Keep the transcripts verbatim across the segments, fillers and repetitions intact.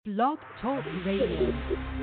Blog Talk Radio.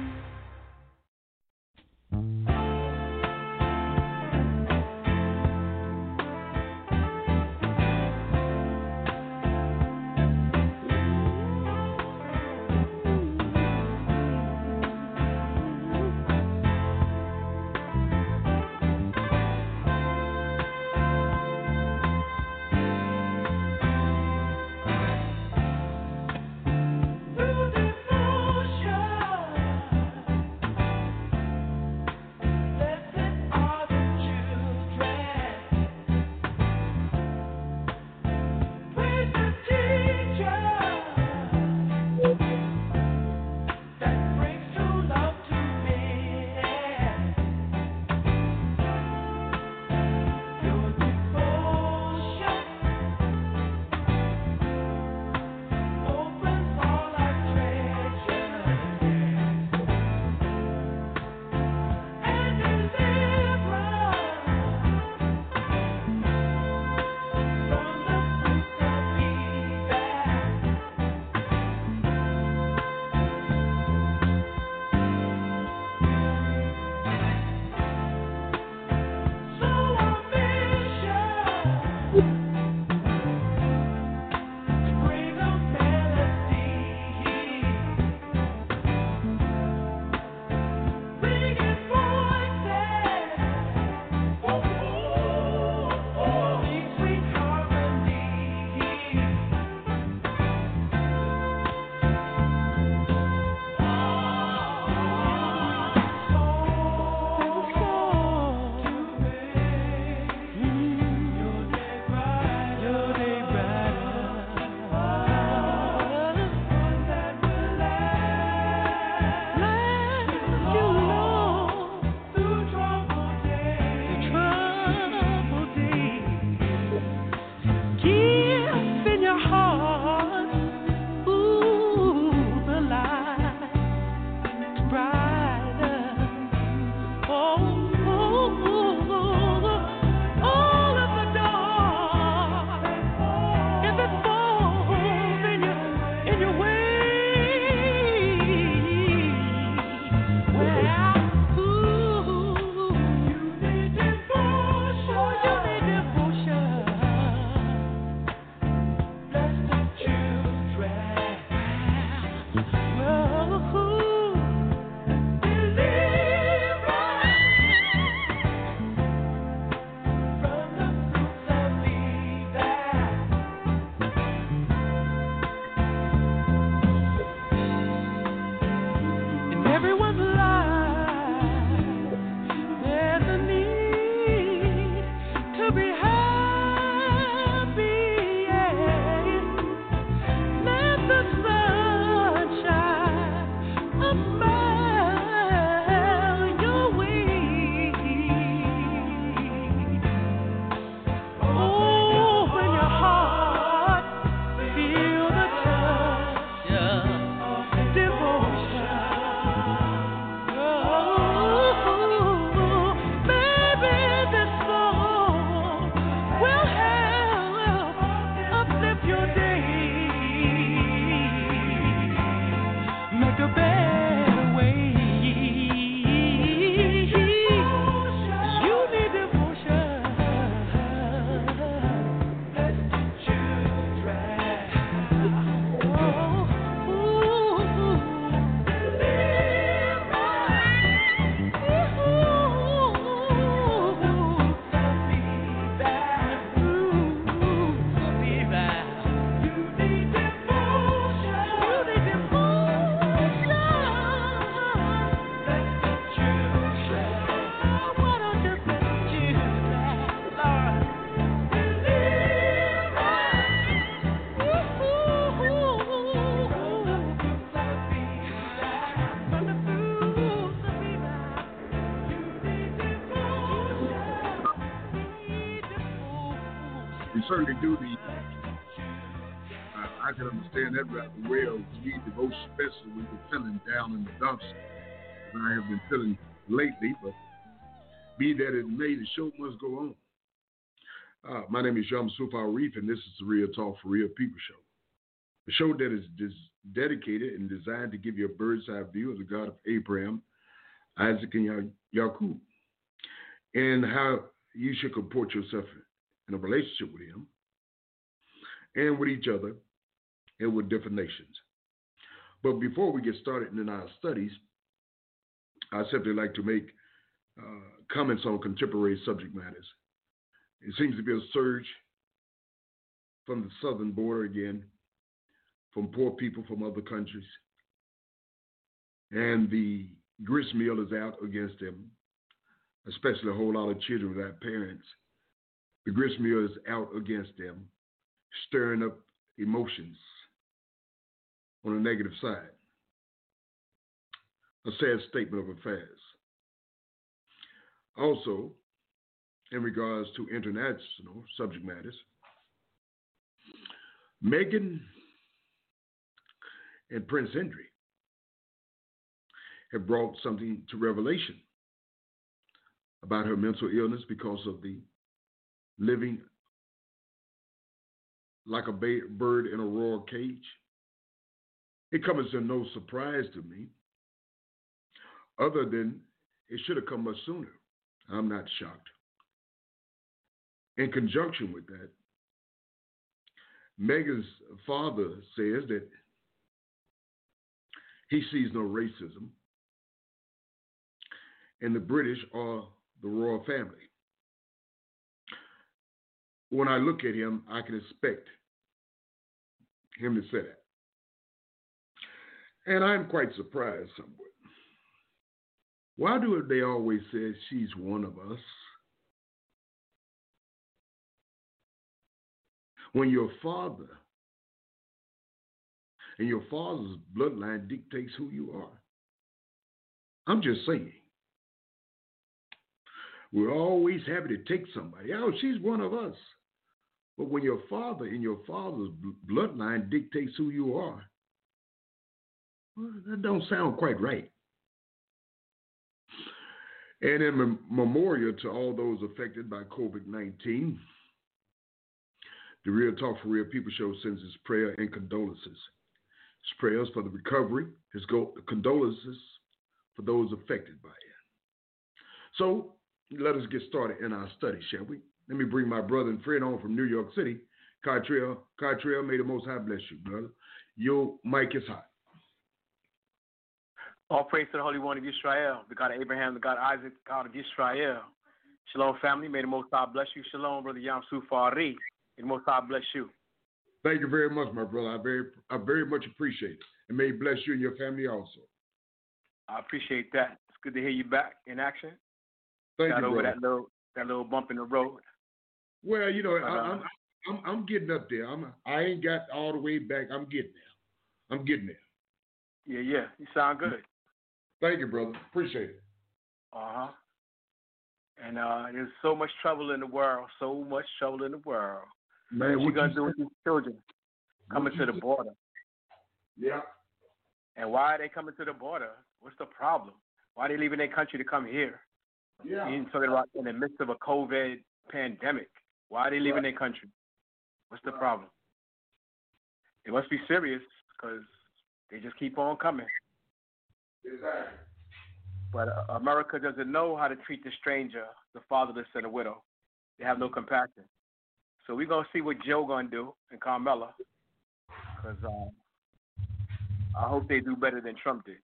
Certainly do the. Uh, I can understand that rather well. To me, the most especially when you're feeling down in the dumps, as I have been feeling lately. But be that it may, the show must go on. Uh, my name is Yom Sufar Reef, and this is the Real Talk for Real People show. The show that is des- dedicated and designed to give you a bird's eye view of the God of Abraham, Isaac, and Ya- Jacob, and how you should comport yourself in a relationship with him and with each other and with different nations. But before we get started in our studies, I simply like to make uh, comments on contemporary subject matters. It seems to be a surge from the southern border again, from poor people from other countries. And the gristmill is out against them, especially a whole lot of children without parents. The gristmill is out against them, stirring up emotions on the negative side. A sad statement of affairs. Also, in regards to international subject matters, Meghan and Prince Henry have brought something to revelation about her mental illness because of the living like a bird in a royal cage. It comes as no surprise to me, other than it should have come much sooner. I'm not shocked. In conjunction with that, Meghan's father says that he sees no racism, and the British are the royal family. When I look at him, I can expect him to say that. And I'm quite surprised somewhat. Why do they always say she's one of us? When your father and your father's bloodline dictates who you are. I'm just saying. We're always happy to take somebody. Oh, she's one of us. But when your father and your father's bloodline dictates who you are, well, that don't sound quite right. And in mem- memorial to all those affected by COVID nineteen, the Real Talk for Real People Show sends its prayer and condolences. His prayers for the recovery, his go- condolences for those affected by it. So let us get started in our study, shall we? Let me bring my brother and friend on from New York City, Cartrell. Cartrell, may the Most High bless you, brother. Your mic is hot. All praise to the Holy One of Israel, the God of Abraham, the God of Isaac, the God of Israel. Shalom, family. May the Most High bless you. Shalom, brother Yam Sufari. May the Most High bless you. Thank you very much, my brother. I very, I very much appreciate it. And may he bless you and your family also. I appreciate that. It's good to hear you back in action. Thank Got you, over brother. that little, that little bump in the road. Well, you know, But, I, uh, I'm, I'm, I'm getting up there. I'm, I ain't got all the way back. I'm getting there. I'm getting there. Yeah, yeah. You sound good. Thank you, brother. Appreciate it. Uh-huh. And uh, there's so much trouble in the world, so much trouble in the world. Man, what what you going to you do with these children coming to the said? border? Yeah. And why are they coming to the border? What's the problem? Why are they leaving their country to come here? Yeah. You're talking about in the midst of a COVID pandemic. Why are they leaving Right. their country? What's the problem? It must be serious because they just keep on coming. Exactly. But uh, America doesn't know how to treat the stranger, the fatherless, and the widow. They have no compassion. So we're going to see what Joe going to do and Carmella because um, I hope they do better than Trump did.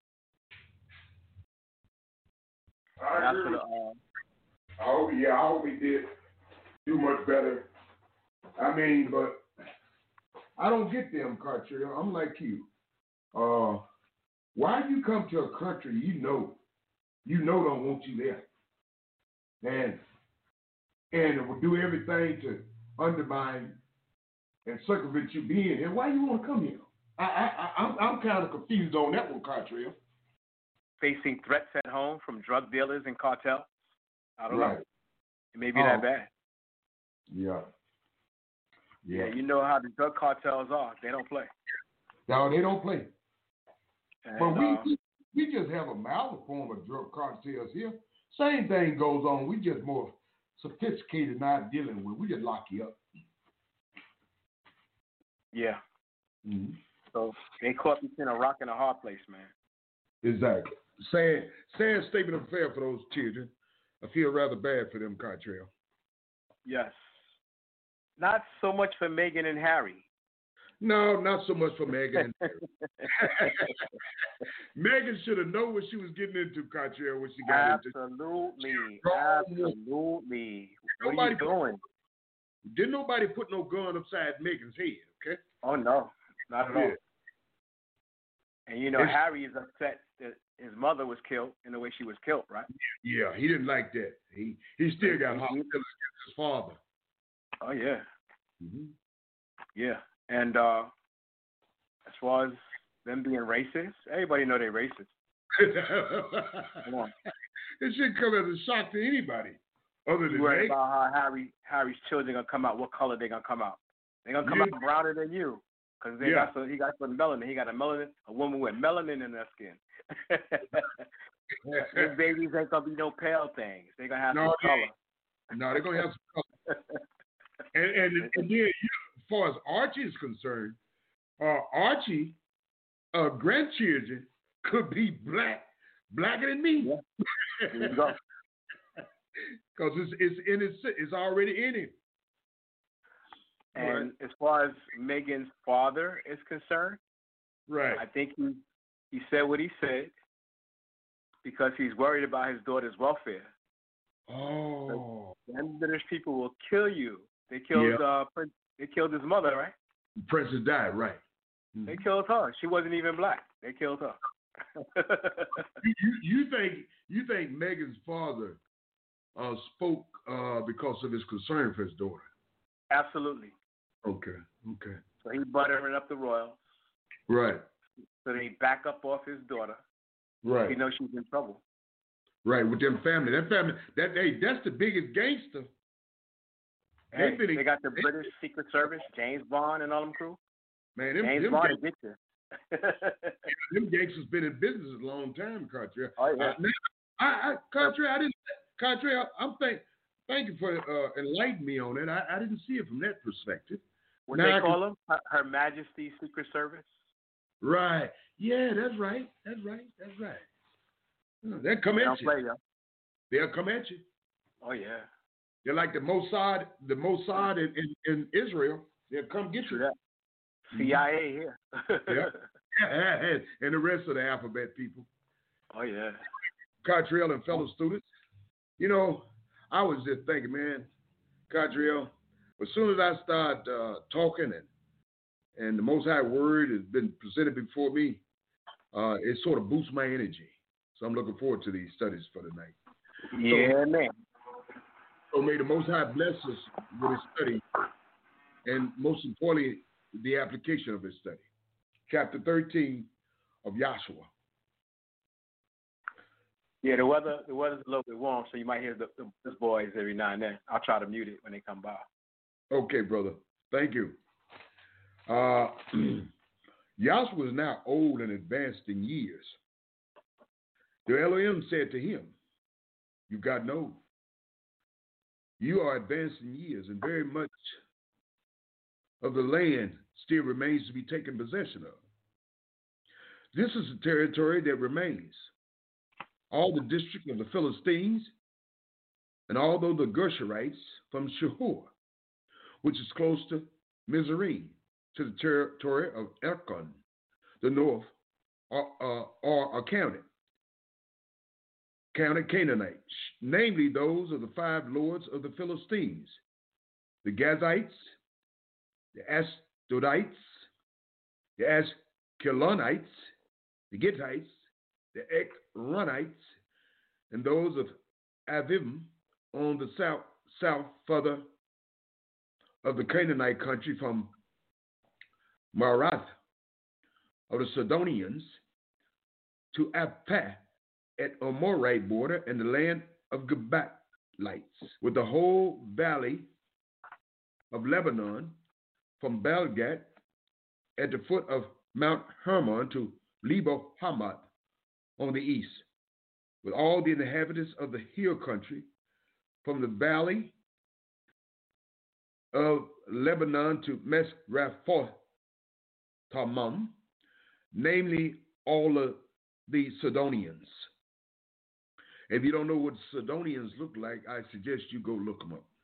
I agree. For the, uh, I hope, yeah, I hope he did do much better. I mean, but I don't get them, Cartrell. I'm like you. Uh, why you come to a country you know, you know don't want you there, and and will do everything to undermine and circumvent you being here? Why you want to come here? I I, I I'm I'm kind of confused on that one, Cartrell. facing threats at home from drug dealers and cartels. I don't Right. know. It may be Oh. that bad. Yeah. Yeah, you know how the drug cartels are. They don't play. No, they don't play. And, But we, uh, we we just have a mild form of drug cartels here. Same thing goes on. We just more sophisticated not dealing with. We just lock you up. yeah. Mm-hmm. So they caught between a rock and a hard place, man. Exactly. Sad, sad statement of affair for those children. I feel rather bad for them, Cottrell. Yes. Not so much for Meghan and Harry. No, not so much for Meghan and Harry. Meghan should have known what she was getting into, Cottrell, when she got Absolutely. into. Absolutely. What are you doing? Didn't nobody put no gun upside Meghan's head, okay? Oh, no. Not at all. Yeah. And, you know, it's, Harry is upset that his mother was killed in the way she was killed, right? Yeah, he didn't like that. He he still got hostility against his father. Oh, yeah. Mm-hmm. Yeah. And uh, as far as them being racist, everybody know they're racist. Come on. It shouldn't come as a shock to anybody. Other than you worry they. about how Harry Harry's children gonna come out, what color they gonna come out. They're gonna come yeah. out browner than you. Because they yeah. got some, he got some melanin. He got a melanin, a woman with melanin in their skin. These babies ain't gonna be no pale things. They're gonna have no, some color. No, they're gonna have some color. and, and, and then, you know, as far as Archie is concerned, uh, Archie, uh, grandchildren could be black, blacker than me. Yeah. There you go. Because it's it's in his, it's already in him. And right. as far as Meghan's father is concerned, right, I think he he said what he said because he's worried about his daughter's welfare. Oh, the British people will kill you. They killed yeah. uh, Prince, they killed his mother, right? The princess died, right? Mm-hmm. They killed her. She wasn't even black. They killed her. you, you, you think you think Meghan's father uh, spoke uh, because of his concern for his daughter? Absolutely. Okay. Okay. So he buttering up the royals. Right. So they back up off his daughter. Right. He knows she's in trouble. Right, with them family. That family, that hey, that's the biggest gangster. Hey, been, they got the they, British Secret Service, James Bond and all them crew. Man, them, James them Bond gangsters, get you. them gangsters been in business a long time, Cottrell. Oh yeah. Uh, now, I, I, Cottrell, I didn't. Cottrell, I'm think, thank you for uh, enlightening me on it. I, I didn't see it from that perspective. What now they call them? Her, Her Majesty's Secret Service. Right. Yeah, that's right. That's right. That's right. They'll come at Don't you. Play, yeah. They'll come at you. Oh yeah. They're like the Mossad, the Mossad in, in, in Israel. They'll come get you. That. C I A here. yeah. And the rest of the alphabet people. Oh yeah. Cottrell and fellow students. You know, I was just thinking, man, Cottrell, as soon as I start uh, talking and and the Most High Word has been presented before me, uh, it sort of boosts my energy. So I'm looking forward to these studies for tonight. Yeah, so, man. So may the Most High bless us with his study, and most importantly, the application of his study. Chapter thirteen of Joshua. Yeah, the weather the weather's a little bit warm, so you might hear the, the, the boys every now and then. I'll try to mute it when they come by. Okay, brother. Thank you. Uh, Joshua is now old and advanced in years. The Elohim said to him, "You got no. You are advanced in years, and very much of the land still remains to be taken possession of. This is the territory that remains. All the district of the Philistines, and although the Gershurites from Shehur, which is close to Mizraim, to the territory of Ekron, the north, are, uh, are accounted. Counted Canaanites, namely those of the five lords of the Philistines, the Gazites, the Ashdodites, the Ashkelonites, the Gittites, the Ekronites, and those of Avim on the south, south further of the Canaanite country from Marath of the Sidonians to Apah at Amorite border and the land of Gabalites, with the whole valley of Lebanon from Belgat at the foot of Mount Hermon to Lebo Hamath on the east, with all the inhabitants of the hill country from the valley of Lebanon to Mesraphoth Tamam namely all of the Sidonians. If you don't know what Sidonians look like, I suggest you go look them up.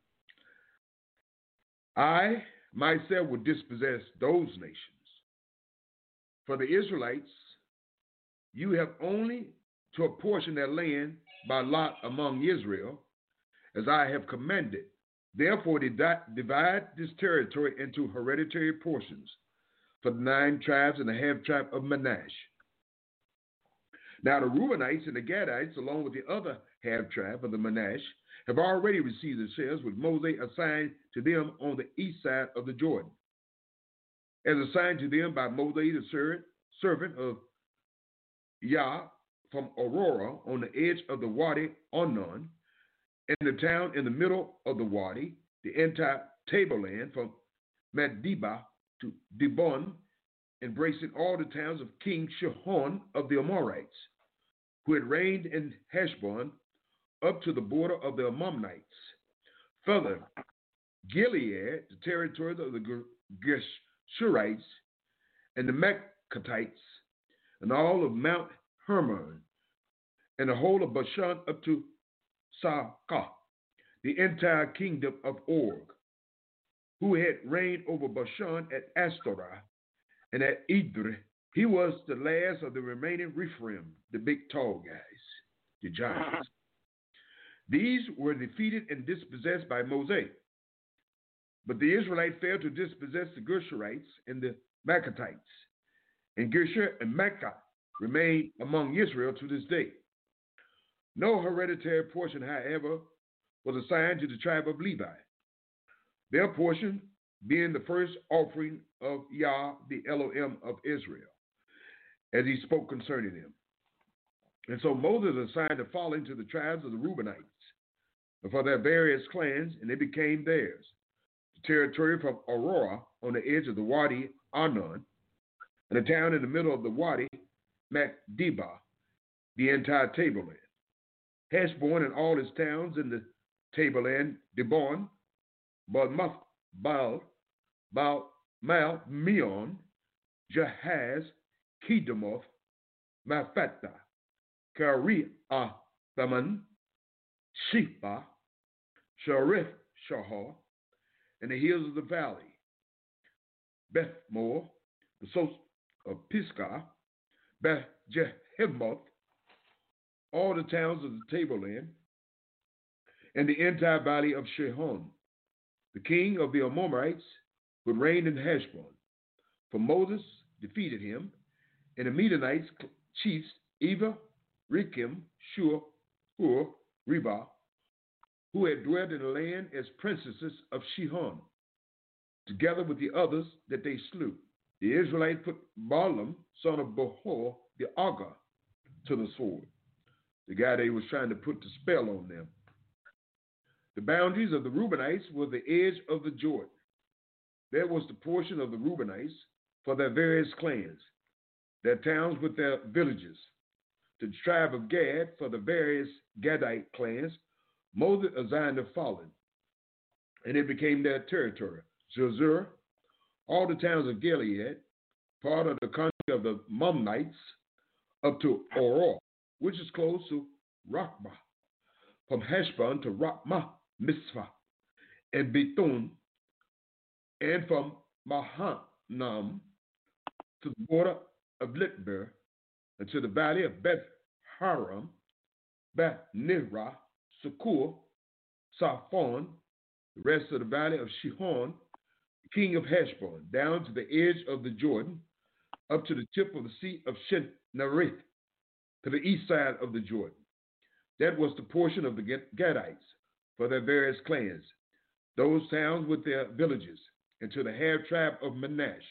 I myself would dispossess those nations. For the Israelites, you have only to apportion their land by lot among Israel, as I have commanded. Therefore, divide this territory into hereditary portions for the nine tribes and the half tribe of Manasseh. Now, the Reubenites and the Gadites, along with the other half tribe of the Manasseh, have already received the shares which Moses assigned to them on the east side of the Jordan, as assigned to them by Moses, the servant of Yah, from Aurora on the edge of the Wadi Arnon, in the town in the middle of the Wadi, the entire tableland from Medeba to Dibon, embracing all the towns of King Shihon of the Amorites, who had reigned in Heshbon, up to the border of the Ammonites. Further, Gilead, the territory of the Geshurites and the Mechatites, and all of Mount Hermon, and the whole of Bashan up to Saka, the entire kingdom of Og, who had reigned over Bashan at Astorah and at Edrei. He was the last of the remaining Rephaim, the big tall guys, the giants. These were defeated and dispossessed by Moses. But the Israelites failed to dispossess the Geshurites and the Mechatites. And Geshur and Mecca remain among Israel to this day. No hereditary portion, however, was assigned to the tribe of Levi, their portion being the first offering of Yah, the Elohim of Israel, as he spoke concerning them. And so Moses assigned the following to the tribes of the Reubenites for their various clans, and they became theirs. The territory from Aurora on the edge of the Wadi Arnon, and a town in the middle of the Wadi, Macdeba, the entire tableland. Heshbon and all its towns in the tableland, Dibon, Balmuth, Baal, Baal, Mal, Meon, Jahaz, Kedemoth, Maphatha, Kariah, Thaman, Shepha, Sharif, Shahar, and the hills of the valley, Bethmor, the source of Pisgah, Beth Jehimoth, all the towns of the tableland, and the entire valley of Shihon, the king of the Amorites, who reigned in Heshbon. For Moses defeated him, and the Midianites chiefs Eva, Rekem, Shur, Hur, Reba, who had dwelt in the land as princesses of Shihon, together with the others that they slew. The Israelites put Balaam, son of Behor, the Agar, to the sword, the guy they was trying to put the spell on them. The boundaries of the Reubenites were the edge of the Jordan. That was the portion of the Reubenites for their various clans, their towns with their villages. To the tribe of Gad for the various Gadite clans, Moses assigned the following, and it became their territory: Zazur, all the towns of Gilead, part of the country of the Mammonites, up to Oror, which is close to Rakmah, from Heshbon to Rakmah Mitzvah, and Bethun, and from Mahanam to the border of Litber, and to the valley of Beth Haram, Beth Nirah, Sukur, Saphon, the rest of the valley of Shihon, king of Heshbon, down to the edge of the Jordan, up to the tip of the sea of Shinarith, to the east side of the Jordan. That was the portion of the Gadites for their various clans, those towns with their villages, and to the half tribe of Manasseh.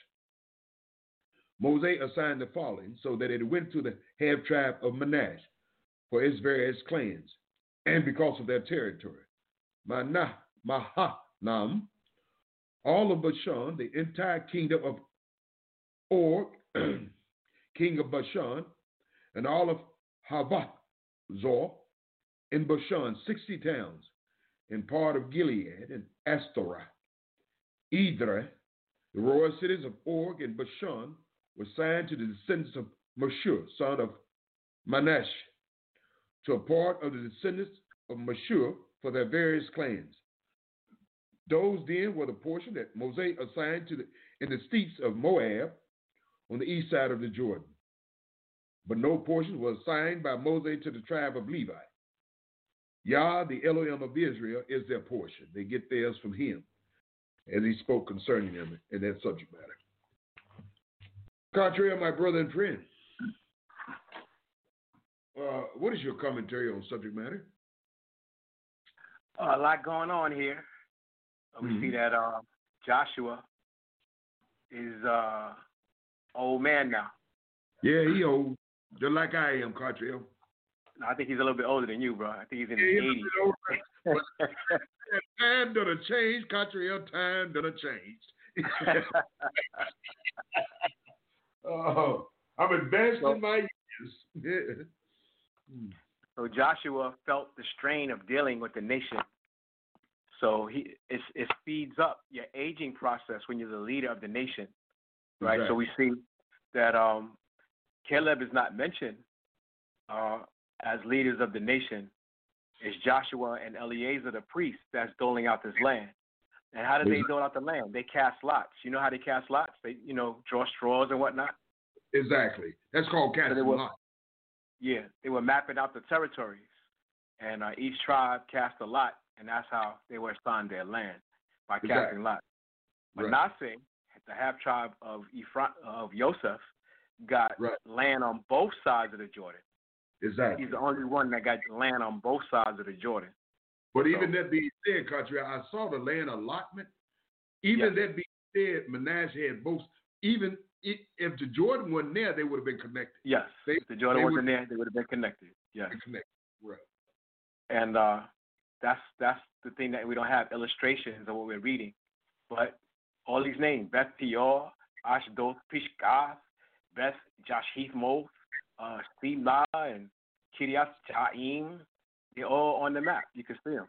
Moses assigned the following, so that it went to the half tribe of Manasseh for its various clans, and because of their territory. Manah, Mahanam, all of Bashan, the entire kingdom of Og, king of Bashan, and all of Havath-zor in Bashan, sixty towns, and part of Gilead and Astorah. Edrei, the royal cities of Og and Bashan, was assigned to the descendants of Mashur, son of Manasseh, to a part of the descendants of Mashur for their various clans. Those then were the portion that Moses assigned to the in the steppes of Moab on the east side of the Jordan. But no portion was assigned by Moses to the tribe of Levi. Yah, the Elohim of Israel, is their portion. They get theirs from him, as he spoke concerning them in that subject matter. Contrary, my brother and friend, uh, what is your commentary on subject matter? Uh, a lot going on here. Uh, we mm-hmm. see that uh, Joshua is uh, old man now. Yeah, he old, just like I am, Cartrell. No, I think he's a little bit older than you, bro. I think he's in his yeah, eighties. Time done a change, Cartrell. Time done a change. Oh, I'm advanced so, in my years. So Joshua felt the strain of dealing with the nation. So he it, it speeds up your aging process when you're the leader of the nation, right? Exactly. So we see that um, Caleb is not mentioned uh, as leaders of the nation. It's Joshua and Eleazar the priest that's doling out this land. And how do they dole out the land? They cast lots. You know how they cast lots? They, you know, draw straws and whatnot. Exactly. That's called casting so lots. Yeah, they were mapping out the territories, and uh, each tribe cast a lot, and that's how they were assigned their land, by exactly. casting lots. Manasseh, right. the half tribe of Ephraim, of Joseph, got right. land on both sides of the Jordan. Exactly. He's the only one that got land on both sides of the Jordan. But so, even that being said, country, I saw the land allotment. Even yes. that being said, Manasseh had both. Even if, if the Jordan wasn't there, they would have been connected. Yes. They, if the Jordan wasn't there, they would have been connected. Yes. Connected. Right. And uh, that's that's the thing that we don't have illustrations of what we're reading. But all these names, Beth Peor, Ashdod, Pishgath, Beth Jashithmoth, uh, Simla, and Kiryat Jaim, they're all on the map. You can see them.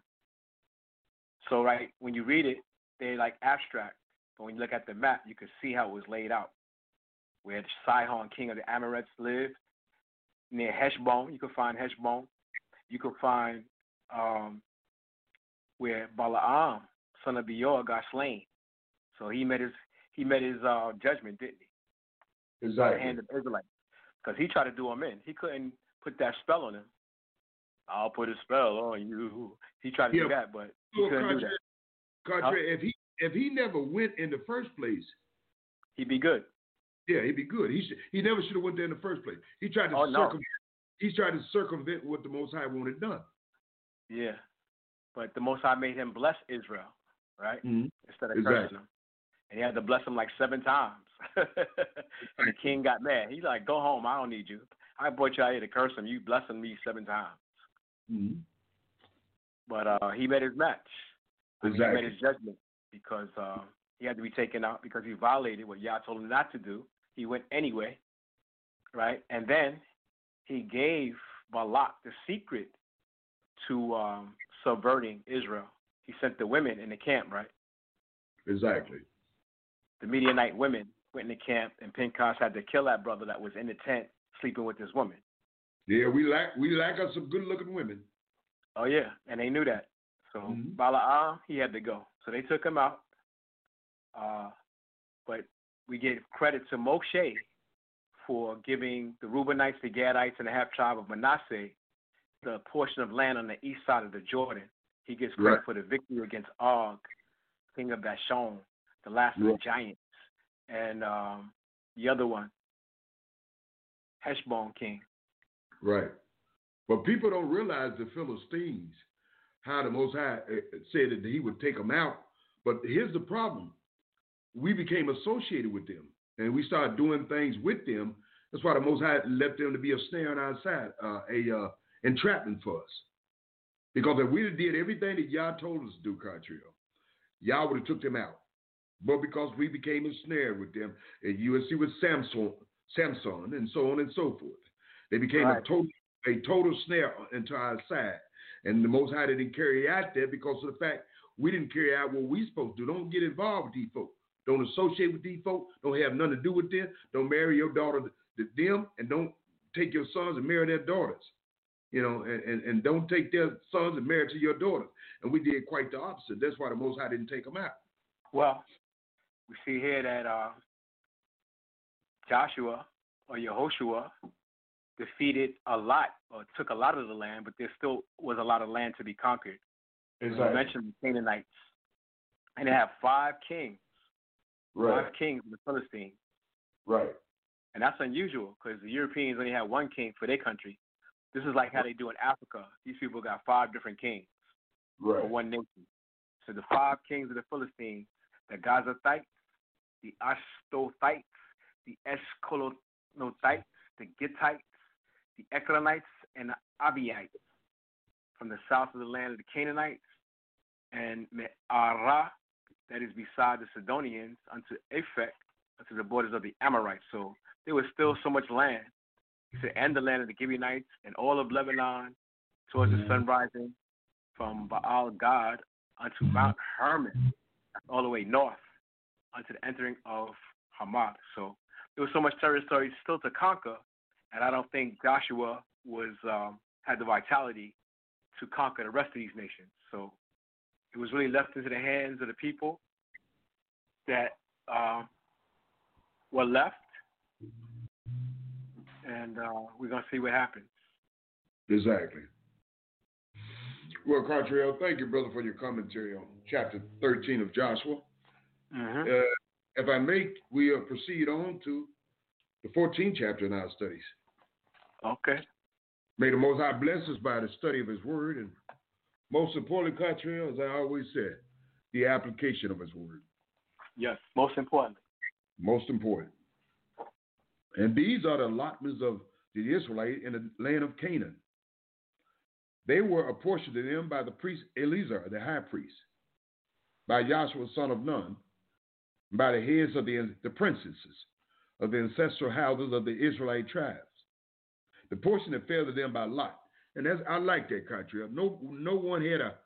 So, right, when you read it, they're like abstract. But when you look at the map, you can see how it was laid out. Where Sihon, king of the Amorites, lived. Near Heshbon, you can find Heshbon. You can find um, where Balaam, son of Beor, got slain. So he met his he met his uh, judgment, didn't he? Exactly. The hand of Israelites. Because he tried to do him in. He couldn't put that spell on him. I'll put a spell on you. He tried to yeah. do that, but he couldn't Cartier, do that. Cartier, huh? if he if he never went in the first place, he'd be good. Yeah, he'd be good. He should, he never should have went there in the first place. He tried to oh, circumvent. No. He tried to circumvent what the Most High wanted done. Yeah, but the Most High made him bless Israel, right? Mm-hmm. Instead of exactly. cursing him, and he had to bless him like seven times. And the king got mad. He's like, "Go home. I don't need you. I brought you out here to curse him. You blessing me seven times." Mm-hmm. But uh, he made his match. Exactly. I mean, he made his judgment because uh, he had to be taken out because he violated what Yah told him not to do. He went anyway, right? And then he gave Balak the secret to um, subverting Israel. He sent the women in the camp, right? Exactly. The Midianite women went in the camp, and Pinchas had to kill that brother that was in the tent sleeping with this woman. Yeah, we lack we lack us some good-looking women. Oh, yeah, and they knew that. So mm-hmm. Balaam, he had to go. So they took him out. Uh, but we give credit to Moshe for giving the Reubenites, the Gadites, and the half-tribe of Manasseh the portion of land on the east side of the Jordan. He gets credit right. for the victory against Og, king of Bashan, the last right. of the giants, and um, the other one, Heshbon king. Right. But people don't realize the Philistines, how the Most High said that he would take them out. But here's the problem. We became associated with them, and we started doing things with them. That's why the Most High left them to be a snare on our side, uh, a uh, entrapment for us. Because if we did everything that Yah told us to do, Cartrio, Yah would have took them out. But because we became a snare with them, and you will see with Samson, Samson, and so on and so forth, they became right. a total a total snare into our side. And the Most High didn't carry out that because of the fact we didn't carry out what we supposed to do. Don't get involved with these folks. Don't associate with these folks. Don't have nothing to do with them. Don't marry your daughter to them, and don't take your sons and marry their daughters. You know, and, and, and don't take their sons and marry to your daughters. And we did quite the opposite. That's why the Most High didn't take them out. Well, we see here that uh, Joshua or Yehoshua defeated a lot, or took a lot of the land, but there still was a lot of land to be conquered. Exactly. You mentioned the Canaanites. And they have five kings. Right. Five kings of the Philistines. Right. And that's unusual because the Europeans only had one king for their country. This is like how they do in Africa. These people got five different kings right. for one nation. So the five kings of the Philistines, the Gazathites, the Ashtothites, the Eshkolothites, the Gittites, the Ekronites, and the Abiites. From the south of the land of the Canaanites, and Me'arah, that is beside the Sidonians, unto Aphek, unto the borders of the Amorites. So there was still so much land. He said, and the land of the Gibeonites, and all of Lebanon, towards the sun rising, from Baal Gad unto Mount Hermon, all the way north, unto the entering of Hamath. So there was so much territory still to conquer, and I don't think Joshua was um, had the vitality to conquer the rest of these nations. So it was really left into the hands of the people that uh, were left, and uh, we're going to see what happens. Exactly. Well, Cartrell, thank you, brother, for your commentary on chapter thirteen of Joshua. Mm-hmm. Uh, if I may, we uh, proceed on to the fourteenth chapter in our studies. Okay. May the Most High bless us by the study of His Word, and most importantly, Cartrell, as I always said, the application of His Word. Yes, most important. Most important. And these are the allotments of the Israelites in the land of Canaan. They were apportioned to them by the priest Eleazar, the high priest, by Joshua, son of Nun, by the heads of the, the princesses of the ancestral houses of the Israelite tribes. The portion that fell to them by lot. And that's, I like that, country. No, no one had a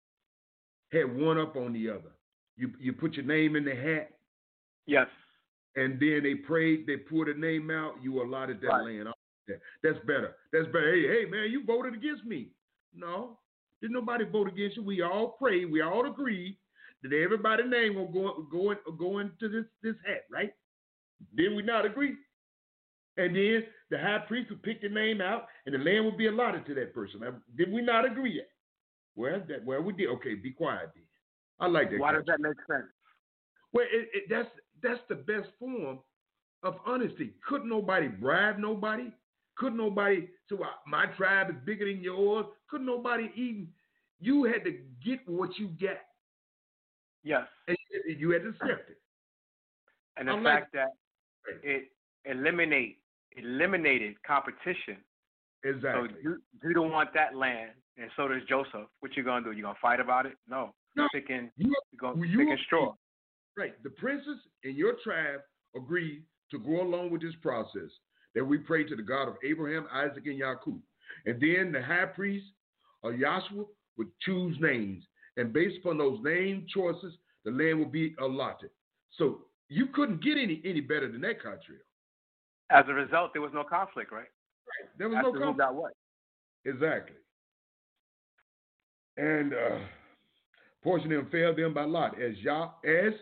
had one up on the other. You you put your name in the hat. Yes. And then they prayed, they poured a name out, you allotted that right. land. That's better. That's better. Hey, hey, man, you voted against me. No, didn't nobody vote against you. We all prayed, we all agreed that everybody's name will go go, in, go into this, this hat, right? Did we not agree? And then the high priest would pick the name out, and the land would be allotted to that person. Now, did we not agree yet? Well, that well we did. Okay, be quiet then. I like that. Why does that make sense? Well, it, it, that's that's the best form of honesty. Couldn't nobody bribe nobody? Couldn't nobody say, well, my tribe is bigger than yours? Couldn't nobody even? You had to get what you get. Yes. And you had to accept it. And the I'm fact like, that it eliminate eliminated competition. Exactly. So you, you don't want that land, and so does Joseph. What you gonna do? You gonna fight about it? No. No. You're picking, you, you're gonna you, picking straw. Right. The princes in your tribe agreed to go along with this process. That we pray to the God of Abraham, Isaac, and Jacob. And then the high priest or Joshua would choose names. And based upon those name choices, the land will be allotted. So you couldn't get any, any better than that, country. As a result, there was no conflict, right? Right. There was That's no who conflict. got what? Exactly. And uh, portion of them fell them by lot, as Yah, as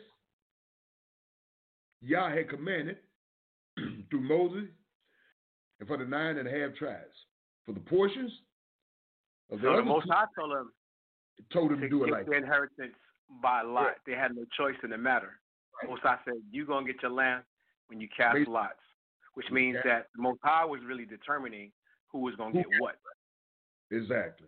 Yah had commanded through Moses, and for the nine and a half tribes. For the portions of the so other the Most two, High told them told them to to do it get like their inheritance by lot. Right. They had no choice in the matter. Right. Most High said, "You gonna get your land when you cast Basically, lots," which means yeah. that the Most High was really determining who was gonna Who get what. Exactly.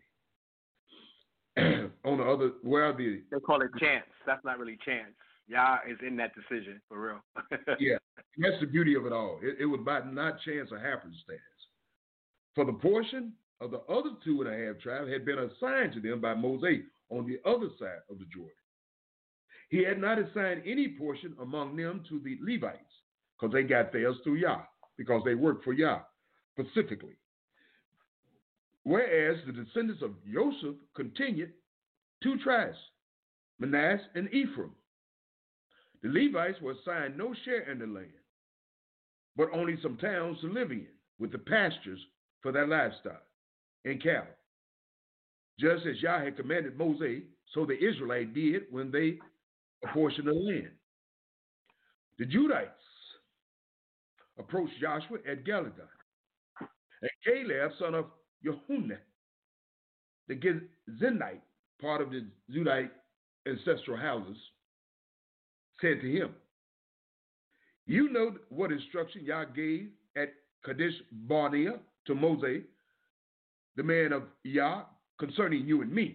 On the other, where the They call it chance. That's not really chance. Yah is in that decision for real. yeah, that's the beauty of it all. It, it was by not chance or happenstance. For the portion of the other two and a half tribes had been assigned to them by Moses on the other side of the Jordan. He had not assigned any portion among them to the Levites because they got theirs through Yah, because they worked for Yah specifically. Whereas the descendants of Joseph continued two tribes, Manasseh and Ephraim. The Levites were assigned no share in the land, but only some towns to live in, with the pastures for their livestock and cattle. Just as Yah had commanded Moses, so the Israelites did when they apportioned the land. The Judites approached Joshua at Gilgal, and Caleb, son of Yehunneh, the Zenite, part of the Judite ancestral houses, said to him, "You know what instruction Yah gave at Kadesh Barnea to Moses, the man of Yah, concerning you and me.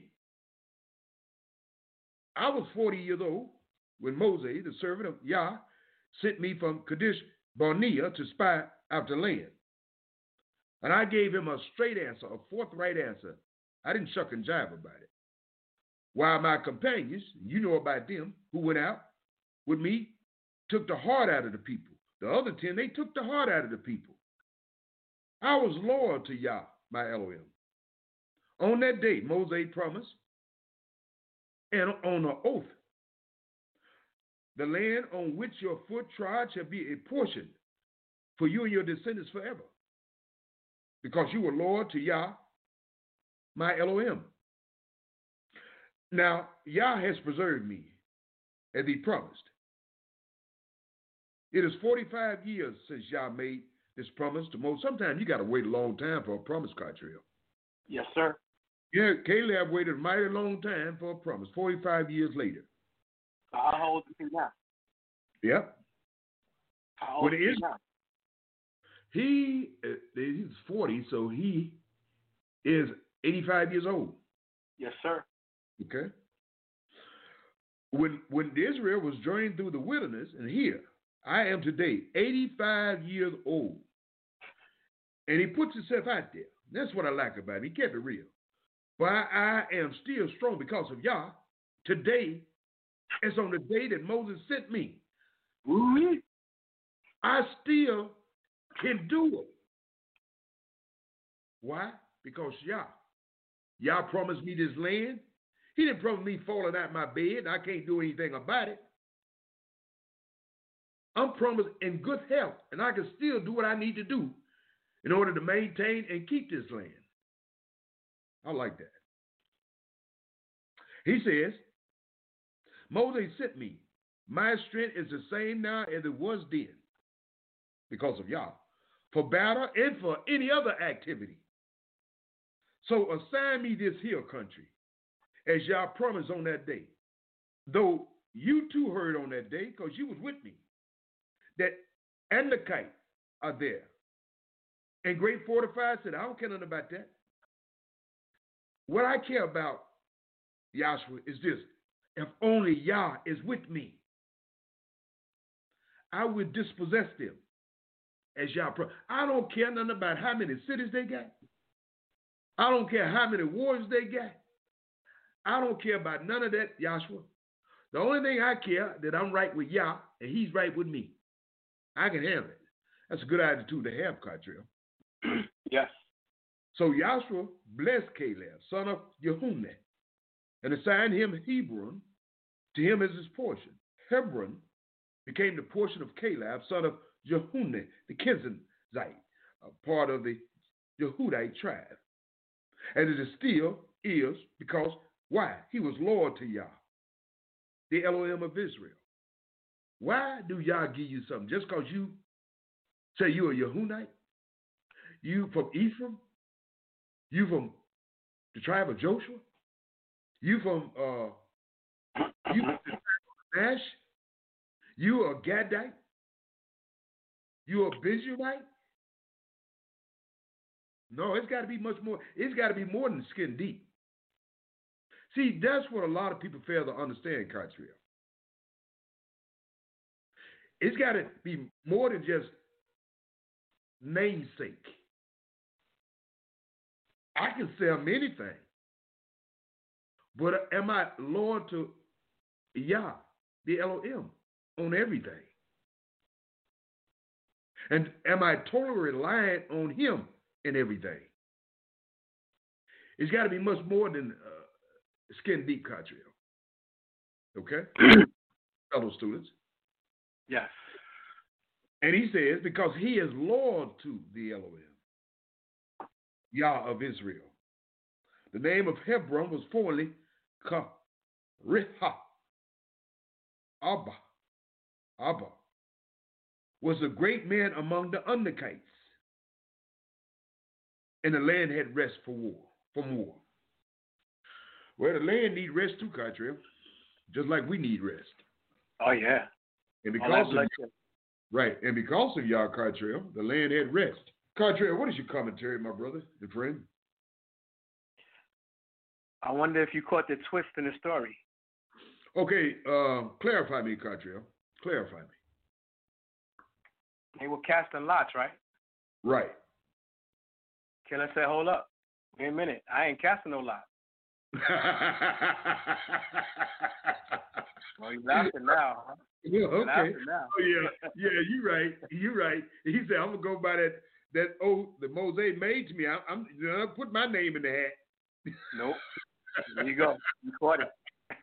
I was forty years old when Moses, the servant of Yah, sent me from Kadesh Barnea to spy out the land. And I gave him a straight answer, a forthright answer. I didn't shuck and jive about it. While my companions, you know about them, who went out with me, took the heart out of the people. The other ten, they took the heart out of the people. I was loyal to Yah, my Elohim. On that day, Moses promised, and on an oath, the land on which your foot trod shall be a portion for you and your descendants forever, because you were loyal to Yah, my Elohim. Now, Yah has preserved me, as he promised. It is forty-five years since Yah made this promise to Moses. Sometimes you got to wait a long time for a promise, Cartrell. Yes, sir. Yeah, Caleb waited a mighty long time for a promise, forty-five years later. How old is he now? Yep. How old is he now? He, uh, he's forty, so he is eighty-five years old. Yes, sir. Okay. When when Israel was journeying through the wilderness, and here I am today, eighty-five years old, and he puts himself out there. That's what I like about him. He kept it real. But I, I am still strong because of Yah. Today, it's on the day that Moses sent me. Mm-hmm. I still can do it. Why? Because Yah. Yah promised me this land. He didn't promise me falling out my bed and I can't do anything about it. I'm promised in good health, and I can still do what I need to do in order to maintain and keep this land. I like that. He says, Moses sent me. My strength is the same now as it was then, because of Yah, for battle and for any other activity. So assign me this hill country, as Yah promised on that day. Though you too heard on that day, because you was with me, that Anakites are there. And great fortified said, I don't care nothing about that. What I care about, Yahshua, is this. If only Yah is with me, I will dispossess them. As Yah promised. I don't care nothing about how many cities they got. I don't care how many wars they got. I don't care about none of that, Yahshua. The only thing I care that I'm right with Yah and he's right with me. I can handle it. That's a good attitude to have, Cartrell. Yes. So Yahshua blessed Caleb, son of Yehunneh, and assigned him Hebron to him as his portion. Hebron became the portion of Caleb, son of Yehunneh, the Kenizzite, a part of the Yehudite tribe. And it is still is because, why? He was loyal to Yah, the Elohim of Israel. Why do Yah give you something? Just because you say you're a Yehudite? You from Ephraim? You from the tribe of Joshua? You from uh you from the tribe of Nash? You a Gadite? You a Benjamite? No, it's got to be much more. It's got to be more than skin deep. See, that's what a lot of people fail to understand, Cartrell. It's got to be more than just namesake. I can sell many things, but am I loyal to Yah, the Elohim, on everything? And am I totally reliant on him in everything? It's got to be much more than uh, skin deep, Cartrell. Okay? Fellow students. Yes. And he says, because he is Lord to the Elohim, Yah of Israel. The name of Hebron was formerly Kariha. Abba. Abba was a great man among the Anakites. And the land had rest for war, from war. Well, the land need rest too, Cottrell, just like we need rest. Oh, yeah. And because of, right, and because of y'all, Cottrell, the land had rest. Cottrell, what is your commentary, my brother and friend? I wonder if you caught the twist in the story. Okay, uh, clarify me, Cottrell. Clarify me. They were casting lots, right? Right. Killer said, hold up. Wait a minute. I ain't casting no lot. Well, he's laughing now. Huh? Yeah, okay. Laughing now. Oh, yeah, yeah, you're right. You're right. He said, I'm going to go by that that oath that Moses made to me. I, I'm going to put my name in the hat. Nope. There you go. You caught it.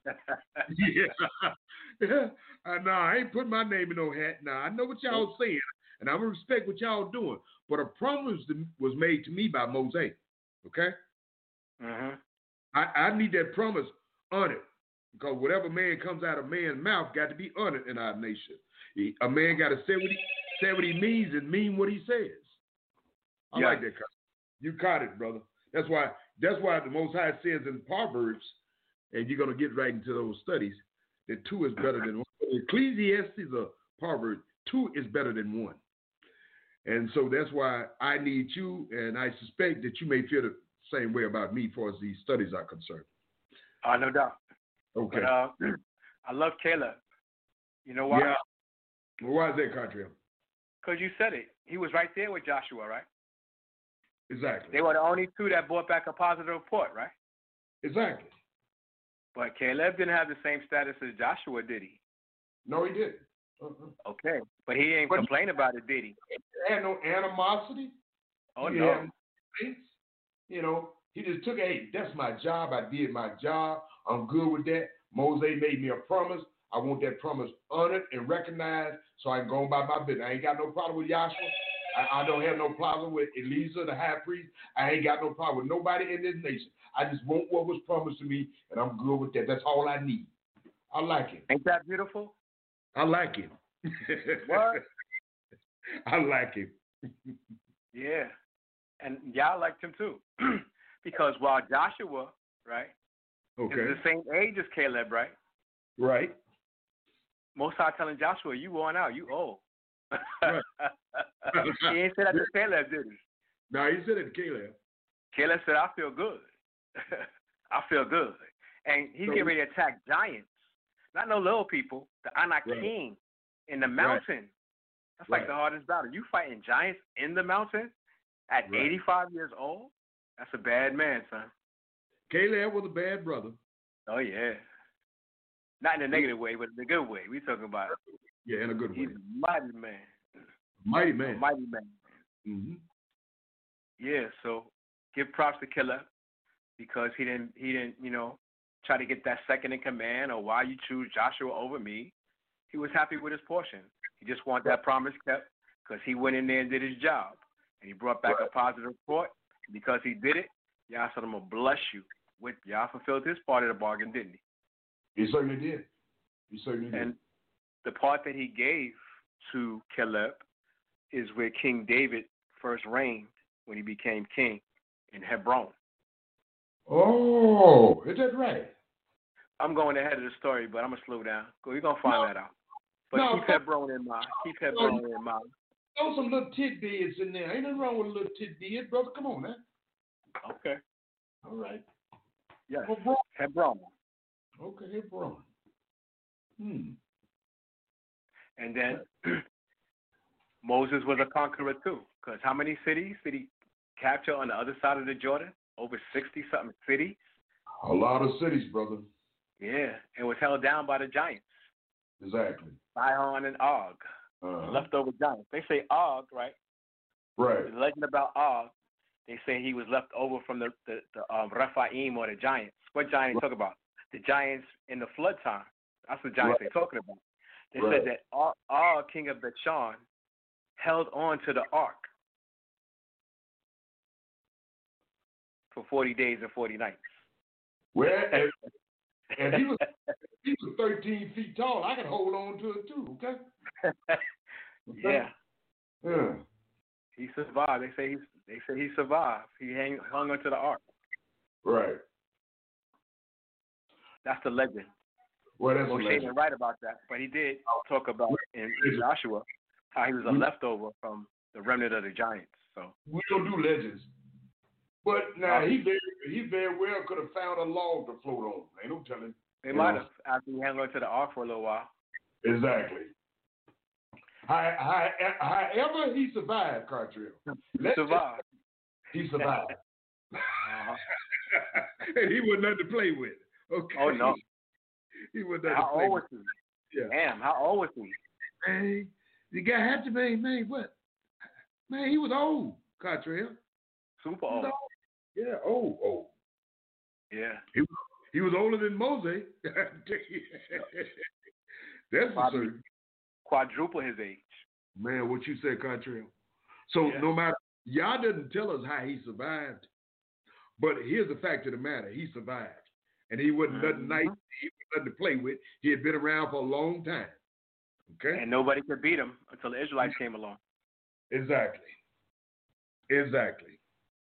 Yeah. Uh, no, I ain't put my name in no hat. Now, I know what y'all saying, and I'm going to respect what y'all doing. But a promise was made to me by Moses. Okay? Mm-hmm. I, I need that promise honored. Because whatever man comes out of man's mouth got to be honored in our nation. He, a man got to say what he say what he means and mean what he says. I yeah. like that. You caught it, brother. That's why. That's why the Most High says in Proverbs, and you're gonna get right into those studies, that two is better than one. Ecclesiastes or Proverbs, two is better than one. And so that's why I need you, and I suspect that you may feel the same way about me as far as these studies are concerned. Uh, no doubt. Okay. But, uh, I love Caleb. You know why? Yeah. Well, why is that, Cottrell? Because you said it. He was right there with Joshua, right? Exactly. They were the only two that brought back a positive report, right? Exactly. But Caleb didn't have the same status as Joshua, did he? No, he didn't. Uh-huh. Okay. But he didn't but complain about it, did he? He had no animosity. Oh, he no. Had no you know, he just took, hey, that's my job. I did my job. I'm good with that. Moses made me a promise. I want that promise honored and recognized so I can go about my business. I ain't got no problem with Joshua. I, I don't have no problem with Eliezer, the high priest. I ain't got no problem with nobody in this nation. I just want what was promised to me, and I'm good with that. That's all I need. I like it. Ain't that beautiful? I like it. What? I like it. Yeah. And y'all liked him too. Because while Joshua, right, okay. is the same age as Caleb, right? Right. Most are telling Joshua, you worn out, you old. Right. He ain't said that to Caleb, did he? No, he said it to Caleb. Caleb said, I feel good. I feel good. And he's so, getting ready to attack giants. Not no little people, the Anak right. king in the mountain. Right. That's right. like the hardest battle. You fighting giants in the mountain at right. eighty-five years old? That's a bad man, son. Caleb was a bad brother. Oh, yeah. Not in a negative way, but in a good way. We talking about it. Yeah, in a good way. He's a mighty man. Mighty man. A mighty man. Mm-hmm. Yeah, so give props to Caleb because he didn't, he didn't, you know, try to get that second in command or why you choose Joshua over me. He was happy with his portion. He just wanted that promise kept because he went in there and did his job. And he brought back right. a positive report. Because he did it, Yah said, I'm going to bless you. With Yah fulfilled his part of the bargain, didn't he? He certainly did. He certainly did. And the part that he gave to Caleb is where King David first reigned when he became king in Hebron. Oh, is that right? I'm going ahead of the story, but I'm going to slow down. We're going to find no, that out. But no, keep Hebron in mind. Keep Hebron no, in mind. Throw some little tidbits in there. Ain't nothing wrong with a little tidbit, brother. Come on, man. Okay. All right. Yes. Hebron. Hebron. Okay, Hebron. Hmm. And then Moses was a conqueror too, because how many cities did he capture on the other side of the Jordan? Over sixty-something cities. A lot of cities, brother. Yeah, and was held down by the giants. Exactly. Sihon and Og. Uh-huh. Leftover giants. They say Og, right? Right. The legend about Og, they say he was left over from the, the, the um, Rephaim or the giants. What giants right. talk about? The giants in the flood time. That's the giants right. they're talking about. They Right. said that all, all king of Bashan held on to the ark for forty days and forty nights. Well, and, and he was he was thirteen feet tall. I can hold on to it too. Okay. Yeah. Yeah. He survived. They say he they say he survived. He hang, hung onto the ark. Right. That's the legend. Well, that's Moshe legend. didn't write about that, but he did talk about in, in Joshua how he was a leftover from the remnant of the giants. So We don't do legends. But now he very he very well could have found a log to float on. Ain't no telling. they You might know? have after he hung onto the ark for a little while. Exactly. How- how- However, he survived, Cartrell. He survived. He survived. Uh-huh. And he wasn't nothing to play with. Okay. Oh no! He wasn't nothing How to play old with. was he? Yeah. Damn! How old was he? Man, the guy had to be, man, what? Man, he was old, Cottrell. Super He was old. old. Yeah, old, old. Yeah. He was, he was older than Moses. That's for Probably certain. quadruple his age. Man, what you said, Cottrell. So Yeah. no matter, y'all doesn't tell us how he survived, but here's the fact of the matter. He survived. And he wasn't nothing Mhm. nice. He wasn't nothing to play with. He had been around for a long time. Okay? And nobody could beat him until the Israelites came along. Exactly. Exactly.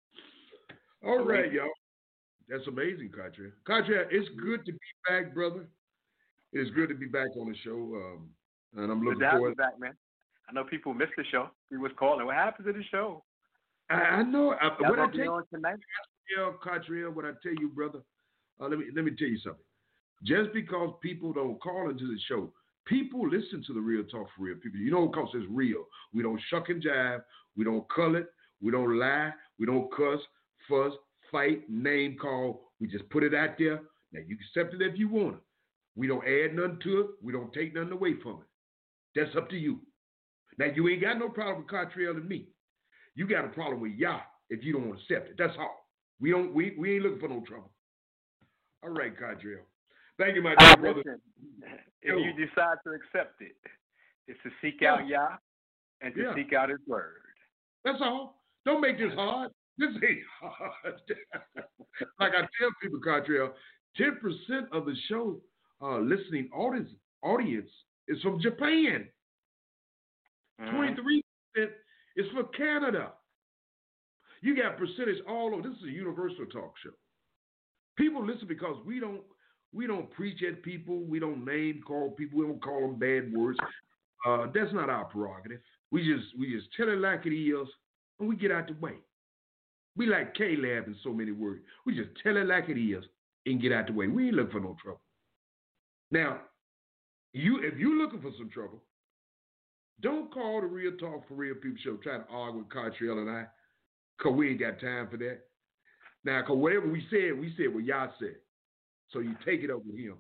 All right, y'all. That's amazing, Cottrell. Cottrell, it's good to be back, brother. It's good to be back on the show. Um, and I'm Good looking to have you forward. back, man. I know people missed the show. He was calling. What happened to the show? I, I know. I, Y'all what I gonna be tell on tonight? you, Cottrell, what I tell you, brother, uh, let me let me tell you something. Just because people don't call into the show, people listen to the Real Talk for Real people. You know, because it's real. We don't shuck and jive. We don't cull it. We don't lie. We don't cuss, fuss, fight, name call. We just put it out there. Now, you can accept it if you want it. We don't add nothing to it. We don't take nothing away from it. That's up to you. Now, you ain't got no problem with Cottrell and me. You got a problem with Yah if you don't accept it. That's all. We don't. We, we ain't looking for no trouble. All right, Cottrell. Thank you, my dear Uh, brother. listen, if you decide to accept it, it's to seek out Yah and to Yeah. seek out His Word. That's all. Don't make this hard. This ain't hard. Like I tell people, Cottrell, ten percent of the show uh, listening audience audience is from Japan. Mhm. twenty-three percent is for Canada. You got percentage all over. This is a universal talk show. People listen because we don't we don't preach at people. We don't name call people. We don't call them bad words. Uh, that's not our prerogative. We just we just tell it like it is, and we get out the way. We like K-Lab in so many words. We just tell it like it is and get out the way. We ain't looking for no trouble. Now, you if you're looking for some trouble, don't call the Real Talk for Real People show trying to argue with Cottrell and I, because we ain't got time for that. Now, because whatever we said, we said what y'all said. So you take it up with him.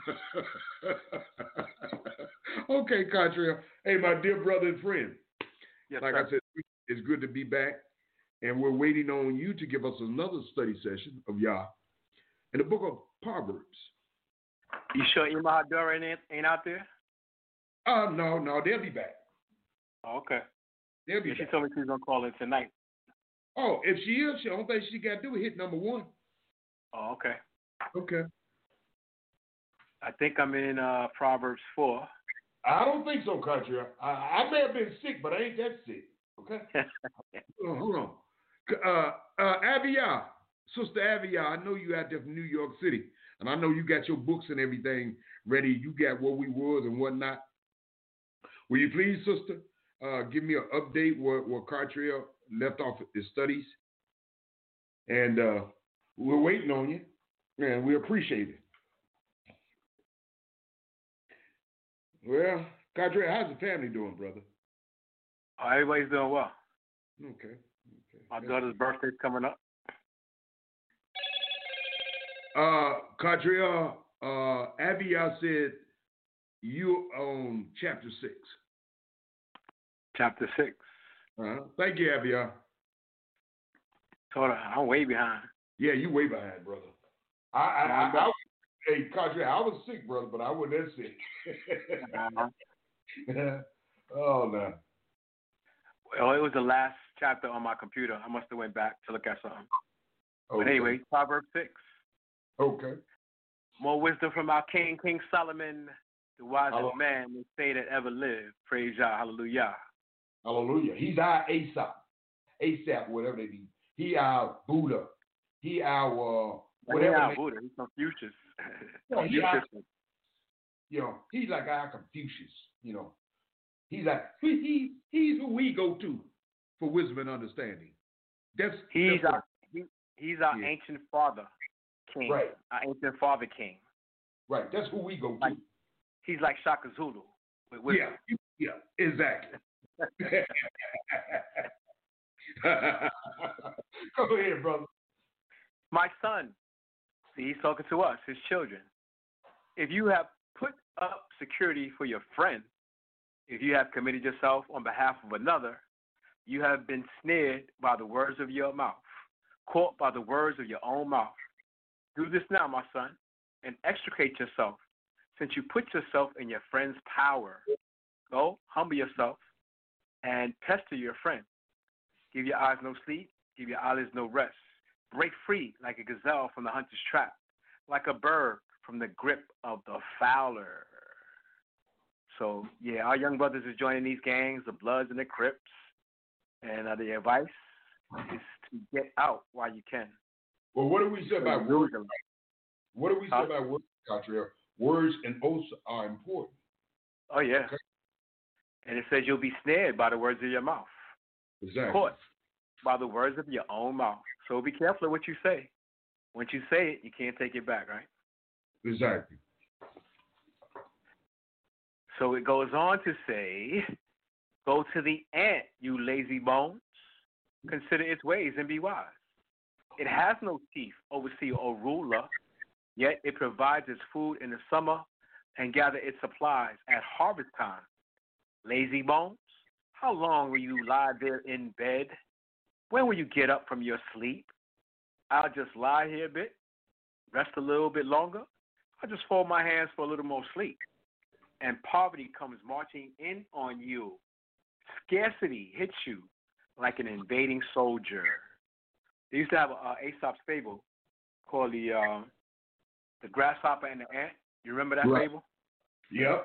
Okay, Cottrell. Hey, my dear brother and friend. Yes, like sir. I said, it's good to be back. And we're waiting on you to give us another study session of Yah in the book of Proverbs. You sure Ima Hadura ain't, ain't out there? Uh, no, no, they'll be back. Oh, okay. They'll be Yeah, she back. told me she was going to call in tonight. Oh, if she is, the only thing she got to do is hit number one. Oh, okay. Okay. I think I'm in uh, Proverbs four. I don't think so, Cottrell. I, I may have been sick, but I ain't that sick. Okay. Oh, hold on. Uh, uh, Avia, Sister Avia, I know you out there from New York City, and I know you got your books and everything ready. You got where we was and whatnot. Will you please, Sister, uh, give me an update where, where Cottrell left off his studies? And uh, we're waiting on you, and we appreciate it. Well, Cottrell, how's the family doing, brother? Oh, everybody's doing well. Okay. okay. My daughter's birthday's coming up. Uh, Cottrell, uh, Avia said you on chapter six. Chapter six. Uh-huh. Thank you, Avia. Told her, I'm way behind. Yeah, you way behind, brother. I, I, I, I, hey, Cottrell, I was sick, brother, but I wasn't that sick. Uh-huh. Oh, no. Well, it was the last chapter on my computer. I must have went back to look at something. Okay. But anyway, Proverbs six. Okay. More wisdom from our King, King Solomon, the wisest Hallelujah. man we say that ever lived. Praise Yah, hallelujah. Hallelujah. He's our Aesop. Asap, whatever they be. He our Buddha. He our uh, whatever. Yeah, they, Buddha. He's Confucius. Yeah, he our, Confucius. you know, he's like our Confucius. You know, he's like he, he he's who we go to for wisdom and understanding. That's He's that's our he, he's our Yeah. ancient father king. Right. Our ancient father king. right. That's who we go to. Like, he's like Shaka Zulu with wisdom. Yeah, yeah, exactly. Go ahead, brother. My son, see, he's talking to us, his children. If you have put up security for your friend, if you have committed yourself on behalf of another, you have been snared by the words of your mouth, caught by the words of your own mouth. Do this now, my son, and extricate yourself, since you put yourself in your friend's power. Go, humble yourself, and pester your friend. Give your eyes no sleep, give your eyelids no rest. Break free like a gazelle from the hunter's trap, like a bird from the grip of the fowler. So, yeah, our young brothers are joining these gangs, the Bloods and the Crips, and uh, the advice is to get out while you can. Well, what do we say about words? What do we say huh? about words, Cottrell? Words and oaths are important. Oh, yeah. Okay. And it says you'll be snared by the words of your mouth. Exactly. Caught by the words of your own mouth. So be careful of what you say. Once you say it, you can't take it back, right? Exactly. So it goes on to say, go to the ant, you lazy bones. Consider its ways and be wise. It has no chief, overseer, or ruler, yet it provides its food in the summer and gather its supplies at harvest time. Lazy bones, how long will you lie there in bed? When will you get up from your sleep? I'll just lie here a bit, rest a little bit longer. I'll just fold my hands for a little more sleep. And poverty comes marching in on you. Scarcity hits you like an invading soldier. They used to have an Aesop's fable called the uh, the grasshopper and the ant. You remember that Right. fable? Yep.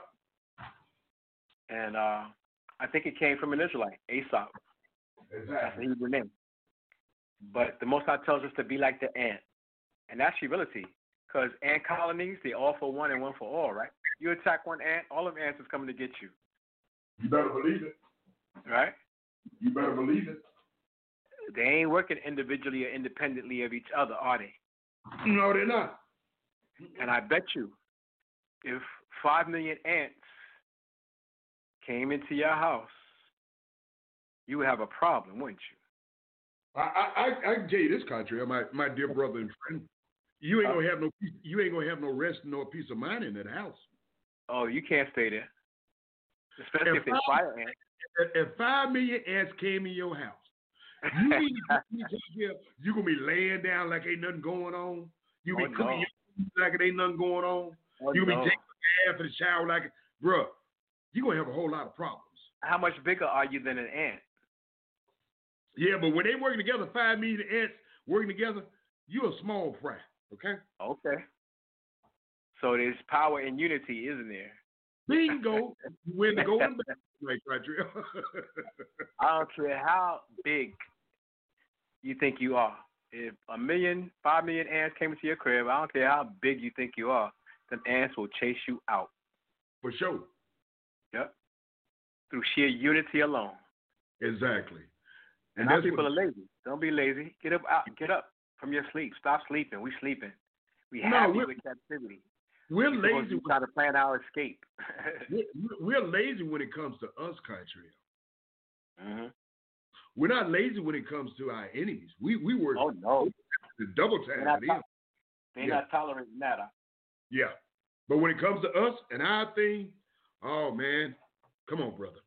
And uh, I think it came from an Israelite, Aesop. That's Exactly. the Hebrew name. But the Most High tells us to be like the ant. And that's humility. Because ant colonies, they all for one and one for all, right? You attack one ant, all them ants is coming to get you. You better believe it. Right? You better believe it. They ain't working individually or independently of each other, are they? No, they're not. And I bet you, if five million ants came into your house, you would have a problem, wouldn't you? I I I can tell you this, Cottrell, my my dear brother and friend. You ain't gonna have no peace, you ain't gonna have no rest nor peace of mind in that house. Oh, you can't stay there. Especially if, If they're I- fire ants. If five million ants came in your house, you mean you gonna be laying down like ain't nothing going on? You be Oh, cooking no. your food like it ain't nothing going on? Oh, you be no. taking a bath in the shower like it, bruh, you gonna have a whole lot of problems. How much bigger are you than an ant? Yeah, but when they working together, five million ants working together, you're a small fry, okay? Okay. So there's power in unity, isn't there? Bingo. You win the golden bell. Right, Cottrell. I don't care how big you think you are. If a million, five million ants came into your crib, I don't care how big you think you are, them ants will chase you out. For sure. Yep. Through sheer unity alone. Exactly. And our people are lazy. Don't be lazy. Get up out. Get up from your sleep. Stop sleeping. We sleeping. We No, happy we're- with captivity. We're We're lazy. to try to plan our escape. We're, we're lazy when it comes to us, Cottrell. mm-hmm. We're not lazy when it comes to our enemies. We we work Oh no, the double they're time not, for them. to- they're Yeah. not tolerating that. huh? Yeah. But when it comes to us and our thing, oh man, come on, brother.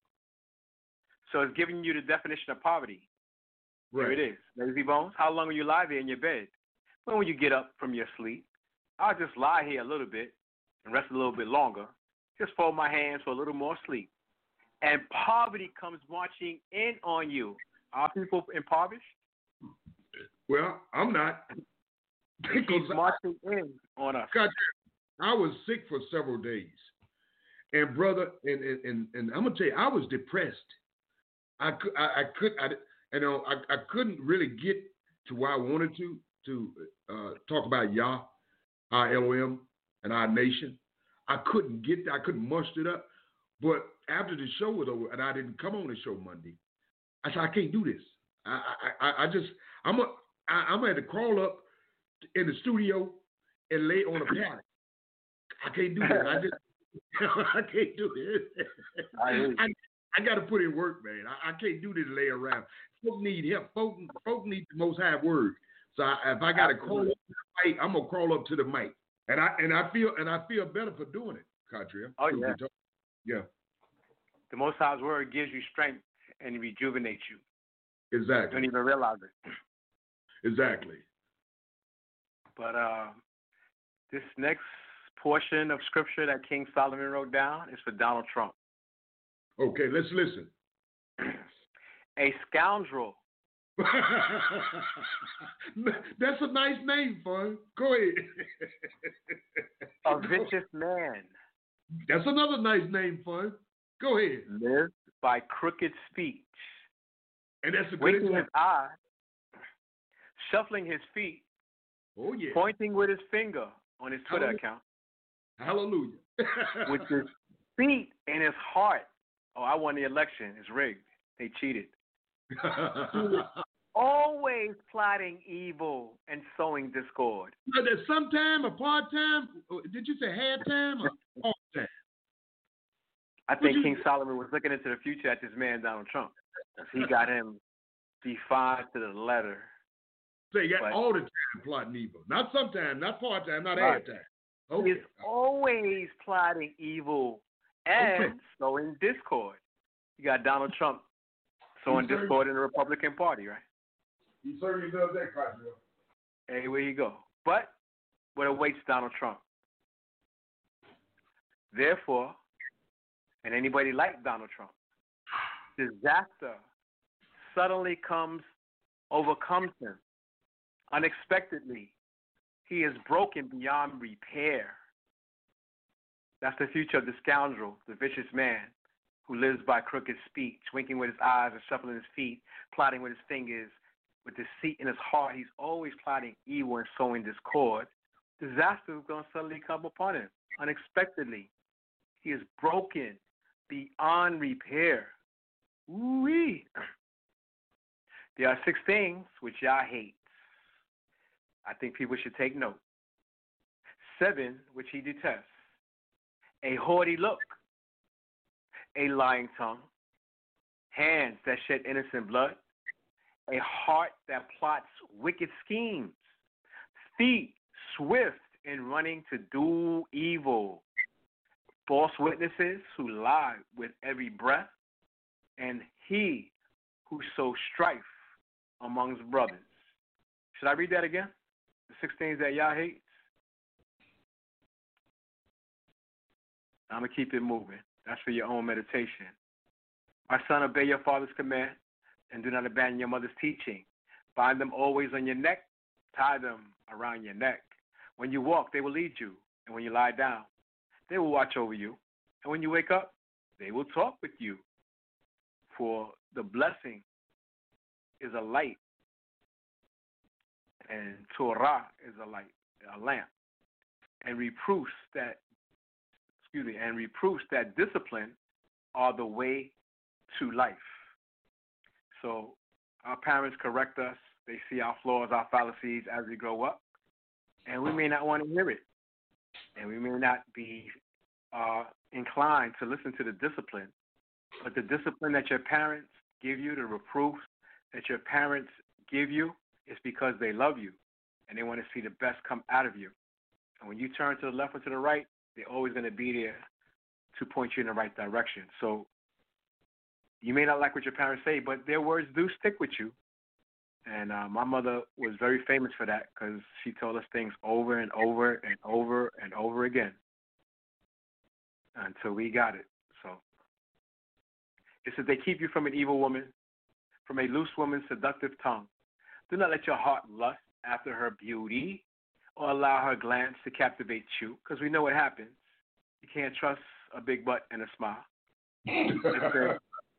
So it's giving you the definition of poverty. Right. Here it is. Lazy bones. How long will you lie there in your bed? When will you get up from your sleep? I'll just lie here a little bit and rest a little bit longer. Just fold my hands for a little more sleep. and poverty comes marching in on you. Are people impoverished? Well, I'm not. It keeps marching in on us. God, I was sick for several days. And brother, and, and, and, and I'm gonna tell you, I was depressed. I could, I, I could, I, you know, I, I couldn't really get to where I wanted to to uh, talk about Yah, our Elohim, and our nation. I couldn't get there. I couldn't muster it up. But after the show was over, and I didn't come on the show Monday, I said I can't do this. I, I, I just, I'm, a, I, I'm gonna have to crawl up in the studio and lay on a pallet. I can't do that. I just. I can't do it. I, I, I got to put in work, man. I, I can't do this lay around. Folk need help. Folk, folk need the Most High word. So I, if I got to crawl up to the mic, I'm gonna crawl up to the mic, and I and I feel and I feel better for doing it, Katria. Oh yeah, yeah. The Most High's word gives you strength and rejuvenates you. Exactly. You don't even realize it. Exactly. But uh, this next portion of scripture that King Solomon wrote down is for Donald Trump. Okay, let's listen. A scoundrel. That's a nice name, Fun. Go ahead. A vicious man. That's another nice name, Fun. Go ahead. Lives by crooked speech. And that's a good winking example. his eye, shuffling his feet, oh yeah, pointing with his finger on his Twitter Hallelujah. account. Hallelujah. With his feet in his heart. Oh, I won the election. It's rigged. They cheated. Always plotting evil and sowing discord. So there's sometime or part time? Did you say half time or part time? I think you, King Solomon was looking into the future at this man, Donald Trump. He got him defined to the letter. So you got But, all the time plotting evil. Not sometime, not part time, not right. half time. Okay. He's always plotting evil and Okay. sowing discord. You got Donald Trump sowing He discord in the Republican Party, right? He certainly does that, Cottrell. Hey, where you go? But what awaits Donald Trump? Therefore, and anybody like Donald Trump, disaster suddenly comes, overcomes him unexpectedly. He is broken beyond repair. That's the future of the scoundrel, the vicious man who lives by crooked speech, winking with his eyes and shuffling his feet, plotting with his fingers, with deceit in his heart. He's always plotting evil and sowing discord. Disaster is going to suddenly come upon him unexpectedly. He is broken beyond repair. Ooh-wee. There are six things which Yah hates. I think people should take note. Seven, which he detests. A haughty look, a lying tongue, hands that shed innocent blood, a heart that plots wicked schemes, feet swift in running to do evil, false witnesses who lie with every breath, and he who sows strife amongst brothers. Should I read that again? The six things that Yah hates? I'm going to keep it moving. That's for your own meditation. My son, obey your father's command and do not abandon your mother's teaching. Bind them always on your neck. Tie them around your neck. When you walk, they will lead you. And when you lie down, they will watch over you. And when you wake up, they will talk with you. For the blessing is a light, and Torah is a light, a lamp. And reproofs that Excuse me, and reproofs that discipline are the way to life. So our parents correct us. They see our flaws, our fallacies as we grow up. And we may not want to hear it. And we may not be uh, inclined to listen to the discipline. But the discipline that your parents give you, the reproofs that your parents give you, is because they love you. And they want to see the best come out of you. And when you turn to the left or to the right, they're always going to be there to point you in the right direction. So you may not like what your parents say, but their words do stick with you. And uh, my mother was very famous for that because she told us things over and over and over and over again until we got it. So It says they keep you from an evil woman, from a loose woman's seductive tongue. Do not let your heart lust after her beauty or allow her glance to captivate you, because we know what happens. You can't trust a big butt and a smile. the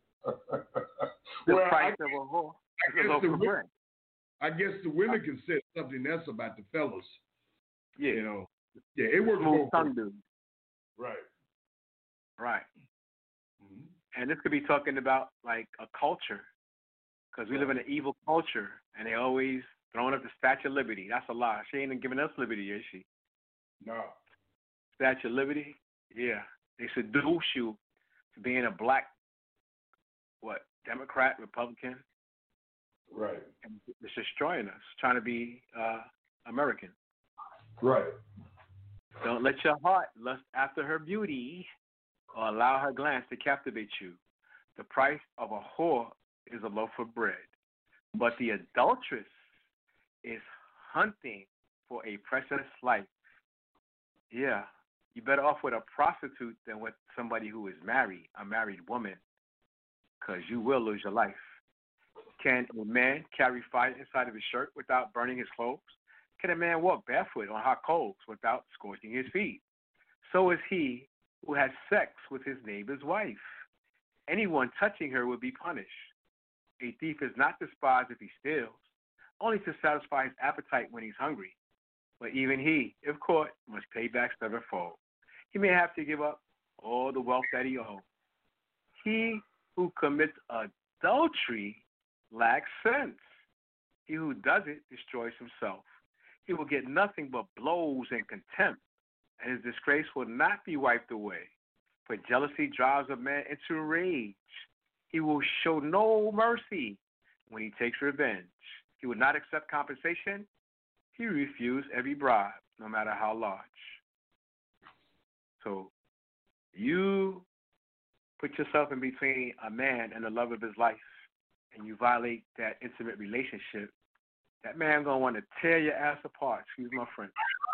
well, price I, of a whore I is a guess, loaf the, of bread. I guess the women can say something else about the fellas. Yeah. You know, yeah, it works Smooth both tongue ways. dude. Right. Right. Mm-hmm. And this could be talking about like a culture, because we live in an evil culture, and they always throwing up the Statue of Liberty. That's a lie. She ain't even giving us liberty, is she? No. Statue of Liberty? Yeah. They seduce you to being a black, what, Democrat, Republican. Right. And it's destroying us, trying to be uh, American. Right. Don't let your heart lust after her beauty or allow her glance to captivate you. The price of a whore is a loaf of bread, but the adulteress is hunting for a precious life. Yeah, you're better off with a prostitute than with somebody who is married, a married woman, because you will lose your life. Can a man carry fire inside of his shirt without burning his clothes? Can a man walk barefoot on hot coals without scorching his feet? So is he who has sex with his neighbor's wife. Anyone touching her will be punished. A thief is not despised if he steals, only to satisfy his appetite when he's hungry. But even he, if caught, must pay back sevenfold. He may have to give up all the wealth that he owes. He who commits adultery lacks sense. He who does it destroys himself. He will get nothing but blows and contempt, and his disgrace will not be wiped away. For jealousy drives a man into rage. He will show no mercy when he takes revenge. He will not accept compensation. He refused every bribe, no matter how large. So you put yourself in between a man and the love of his life, and you violate that intimate relationship, that man going to want to tear your ass apart. Excuse my friend.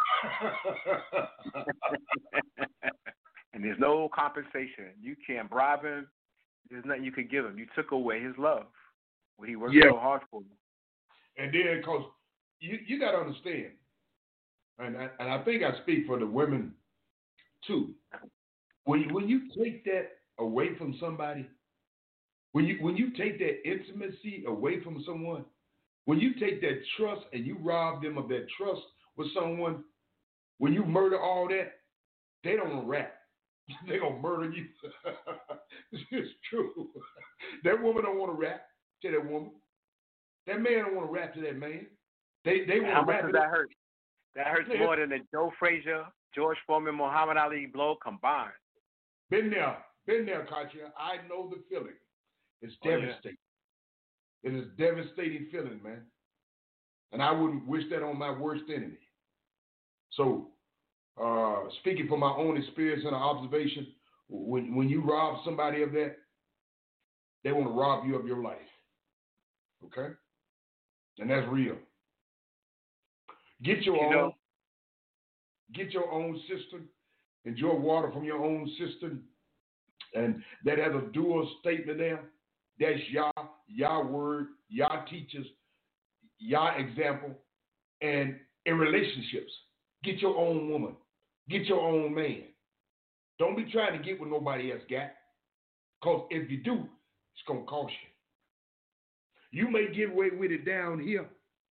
And there's no compensation. You can't bribe him. There's nothing you could give him. You took away his love, what he worked yeah. so hard for. And then, because you, you got to understand, and I, and I think I speak for the women too, when you, when you take that away from somebody, when you when you take that intimacy away from someone, when you take that trust and you rob them of that trust with someone, when you murder all that, they don't want to rap. They're going to murder you. It's true. That woman don't want to rap to that woman. That man don't want to rap to that man. They they want How to much rap does to that hurt? That hurts Yeah. more than the Joe Frazier, George Foreman, Muhammad Ali blow combined. Been there. Been there, Katya. I know the feeling. It's Oh, yeah. devastating. It is a devastating feeling, man. And I wouldn't wish that on my worst enemy. So, uh, speaking from my own experience and observation, when when you rob somebody of that, they want to rob you of your life. Okay? And that's real. Get your You own. know, Get your own cistern. Enjoy water from your own cistern. And that has a dual statement there. That's Yah, Yah word, Yah teaches, Yah example. And in relationships, get your own woman. Get your own man. Don't be trying to get what nobody else got. Because if you do, it's going to cost you. You may get away with it down here,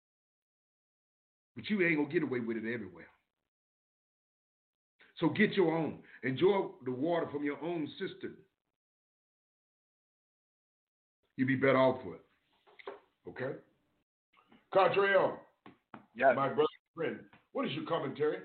but you ain't going to get away with it everywhere. So get your own. Enjoy the water from your own cistern. You'll be better off for it. Okay? Catrell, yes. my brother friend, what is your commentary?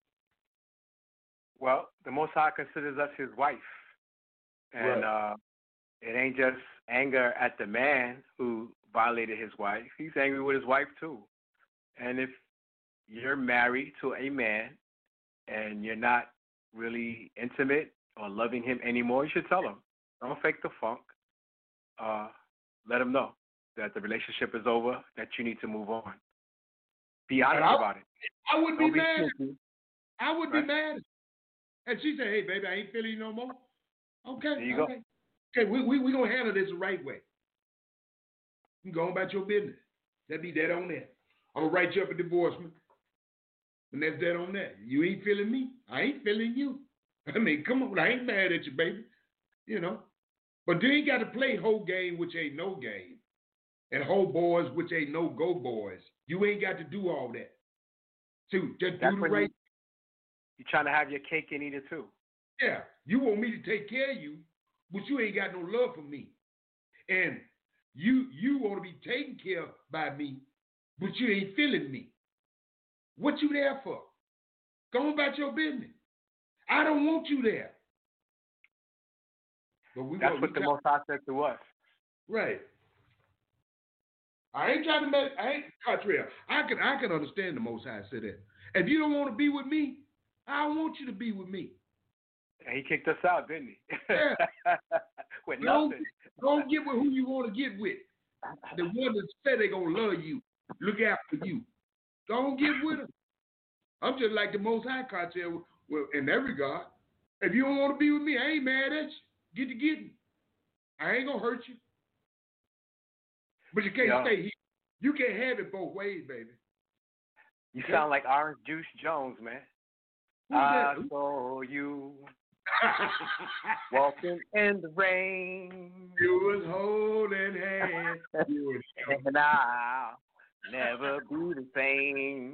Well, the Most High considers us his wife. And Right. uh, it ain't just anger at the man who violated his wife. He's angry with his wife, too. And if you're married to a man and you're not really intimate or loving him anymore, you should tell him. Don't fake the funk. Uh, let him know that the relationship is over, that you need to move on. Be honest I, about it. I wouldn't Don't be be mad. sneaky. I would Right. be mad. And she said, hey, baby, I ain't feeling you no more. Okay. There you go. Okay. Okay, we we we gonna handle this the right way. You go on about your business. That be that on that. I'm gonna write you up a divorcement. And that's that on that. You ain't feeling me. I ain't feeling you. I mean, come on. I ain't mad at you, baby. You know. But you ain't got to play whole game, which ain't no game. And whole boys, which ain't no go boys. You ain't got to do all that. So just That's do the when right. you, you're trying to have your cake and eat it too. Yeah. You want me to take care of you, but you ain't got no love for me. And you you want to be taken care of by me, but you ain't feeling me. What you there for? Go on about your business. I don't want you there. But we That's want, what we the try, Most High said to us. right. I ain't trying to make. I ain't contrary. I can I can understand the Most High say that. If you don't want to be with me, I don't want you to be with me. And he kicked us out, didn't he? Yeah. With Don't, nothing. don't get with who you want to get with. The one that said they gonna love you, look after you. Don't get with them. I'm just like the Most High cartel well, in that regard. If you don't want to be with me, I ain't mad at you. Get to getting. I ain't gonna hurt you. But you can't Yeah. stay here. You can't have it both ways, baby. You sound like Orange Juice Jones, man. Who's I that? saw you walking in the rain. You was holding hands. You was And I'll never be the same.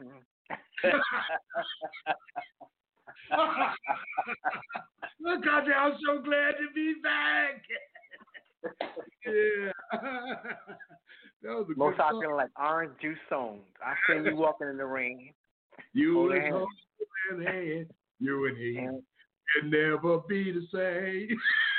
Look, Country, I'm so glad to be back. Yeah. That was a Most good I song. feeling like Orange Juice songs. I seen you walking in the rain. You Holding was hands. holding hands. You and he And can never be the same.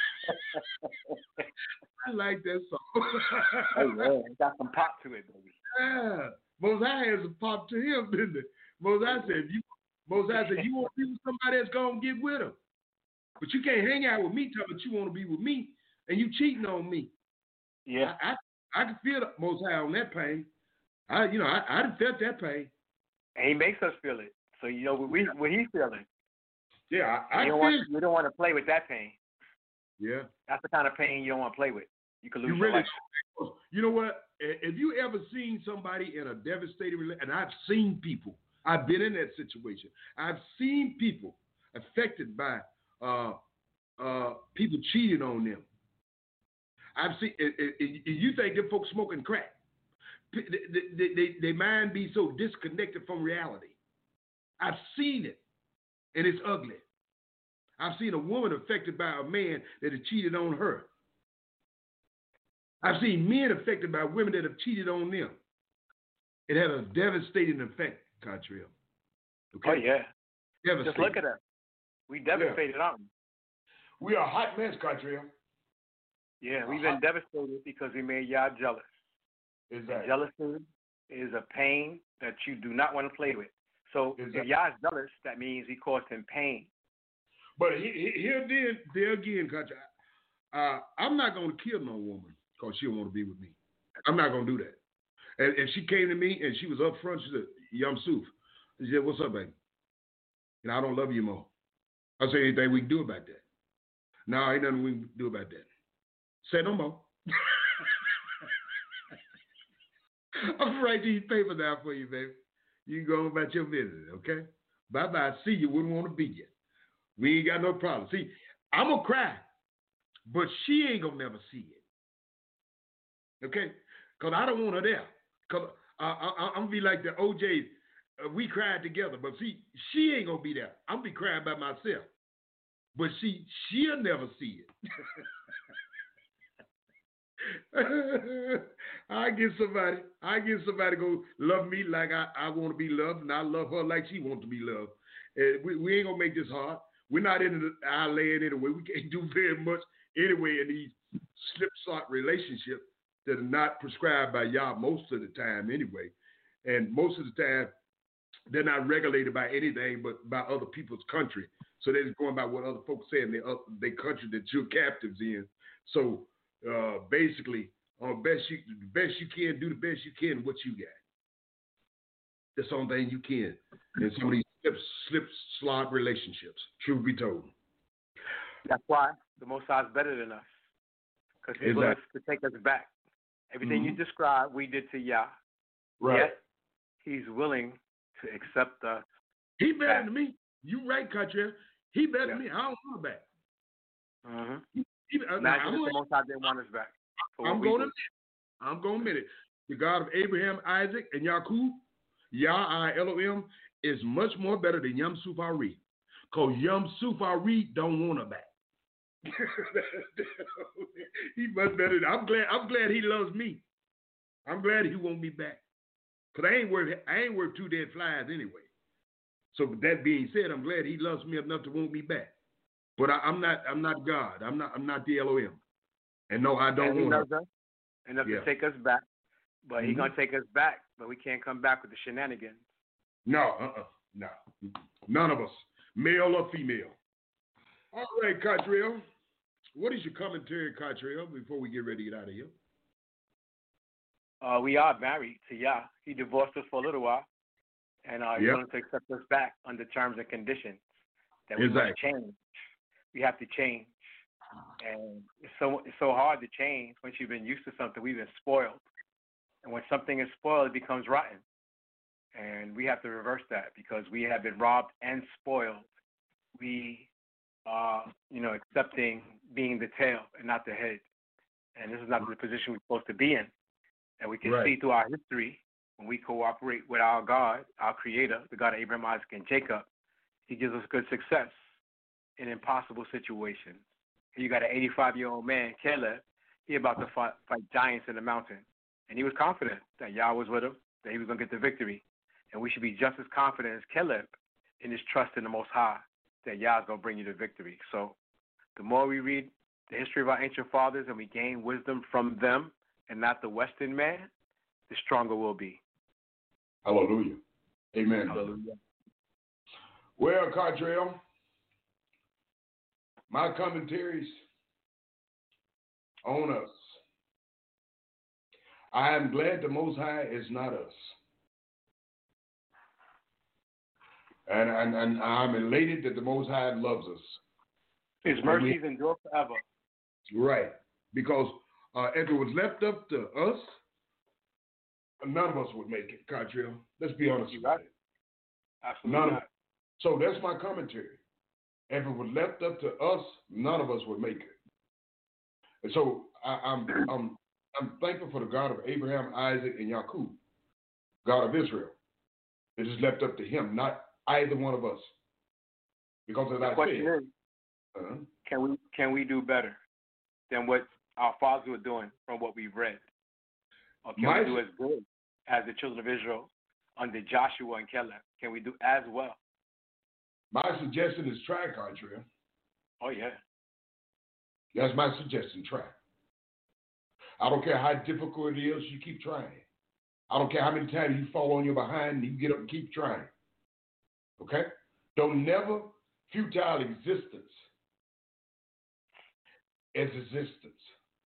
I like that song. oh yeah, it got some pop to it, baby. Yeah. Mosiah has a pop to him, didn't it? Mosiah said, you, Mosiah said, you want to be with somebody that's going to get with him. But you can't hang out with me talking about you want to be with me and you cheating on me. Yeah. I, I, I can feel the Mosiah on that pain. I, you know, I, I done felt that pain. And he makes us feel it. So you know what we what he's feeling. Yeah, I, I you don't feel want you don't want to play with that pain. Yeah. That's the kind of pain you don't want to play with. You could lose You your really, life. you know what? If you ever seen somebody in a devastating relationship, and I've seen people, I've been in that situation. I've seen people affected by uh, uh, people cheating on them. I've seen. It, it, it, you think them folks smoking crack? They, they, they, they mind be so disconnected from reality. I've seen it, and it's ugly. I've seen a woman affected by a man that has cheated on her. I've seen men affected by women that have cheated on them. It had a devastating effect, Contrell. Okay? Oh yeah. Devastating. Just look at us. We devastated, yeah. aren't we? We are a hot mess, Contrell. Yeah, we've been devastated because we made y'all jealous. Exactly. Jealousy is a pain that you do not want to play with. So exactly. if y'all is jealous, that means we caused him pain. But here, then, there again, Contrell, uh, I'm not going to kill no woman because she don't want to be with me. I'm not going to do that. And if she came to me and she was up front, she said, Yum Suf. She said, what's up, baby? And I don't love you more. I say, anything we can do about that? No, ain't nothing we can do about that. Say no more. I'm writing these papers down for you, baby. You can go on about your business, okay? Bye-bye. See you. Wouldn't want to be you. We ain't got no problem. See, I'm going to cry, but she ain't going to never see it. Okay? Because I don't want her there. Because uh, I, I'm going to be like the O J's. Uh, we cried together, but see, she ain't going to be there. I'm going to be crying by myself. But see, she'll never see it. I get somebody, I get somebody go love me like I, I want to be loved, and I love her like she wants to be loved. And we, we ain't going to make this hard. We're not in the, our land anyway. We can't do very much anyway in these slip-slot relationships that are not prescribed by y'all most of the time anyway. And most of the time, they're not regulated by anything but by other people's country. So they're just going by what other folks say in their, their country that you're captives in. So uh, basically, uh, best you, the best you can, do the best you can what you got. That's the only thing you can in some of these slip, slip slot relationships, truth be told. That's why the Most High is better than us. because He's Exactly. willing to take us back. Everything Mhm. you described, we did to Yah. Right. Yet He's willing to accept us. He better back. than me. You right, Cottrell. He better Yeah. than me. I don't want him back. Mm-hmm. He, he, uh, Imagine I'm if the gonna- Most High didn't want us back. for what I'm we going to do. admit. I'm going to admit it. The God of Abraham, Isaac, and Yaqub, Yah, I, Elohim, is much more better than Yom Sufari. Because Yom Sufari don't want her back. He much better. I'm glad. I'm glad he loves me. I'm glad he won't be back. Cause I ain't worth. I ain't worth two dead flies anyway. So with that being said, I'm glad he loves me enough to want me back. But I, I'm not. I'm not God. I'm not. I'm not the Elohim. And no, I don't and he want loves her. us enough Yeah. to take us back. But Mhm. He's going to take us back, but we can't come back with the shenanigans. No. Uh. uh No. None of us, male or female. All right, Cottrell. What is your commentary, Cottrell, before we get ready to get out of here? Uh, we are married to Yah. He divorced us for a little while, and uh, He's Yep. willing to accept us back under terms and conditions that we Exactly. must change. We have to change, and it's so it's so hard to change once you've been used to something. We've been spoiled, and when something is spoiled, it becomes rotten, and we have to reverse that because we have been robbed and spoiled. We are, you know, accepting being the tail and not the head, and this is not the position we're supposed to be in. And we can Right. see through our history when we cooperate with our God, our Creator, the God of Abraham, Isaac, and Jacob, He gives us good success in impossible situations. You got an eighty-five-year-old man, Caleb, he about to fight, fight giants in the mountain. And he was confident that Yah was with him, that he was going to get the victory. And we should be just as confident as Caleb in his trust in the Most High, that Yah is going to bring you the victory. So the more we read the history of our ancient fathers and we gain wisdom from them and not the Western man, the stronger we'll be. Hallelujah. Amen. Hallelujah. Well, Cottrell, my commentaries on us. I am glad the Most High is not us. And, and, and I'm elated that the Most High loves us. His mercies endure forever. Right. Because uh, if it was left up to us, none of us would make it, Cottrell. Let's be honest You're about right. it. Absolutely None of not. us. So that's my commentary. If it was left up to us, none of us would make it. And so I, I'm I'm I'm thankful for the God of Abraham, Isaac, and Yaqub, God of Israel. It is left up to Him, not either one of us. Because as The I question said, is, uh, can we can we do better than what our fathers were doing from what we've read? Or can My- we do as good as the children of Israel under Joshua and Caleb? Can we do as well? my suggestion is try, Cottrell. Oh, yeah. That's my suggestion. Try. I don't care how difficult it is, you keep trying. I don't care how many times you fall on your behind and you get up and keep trying. Okay? Don't never futile existence as existence.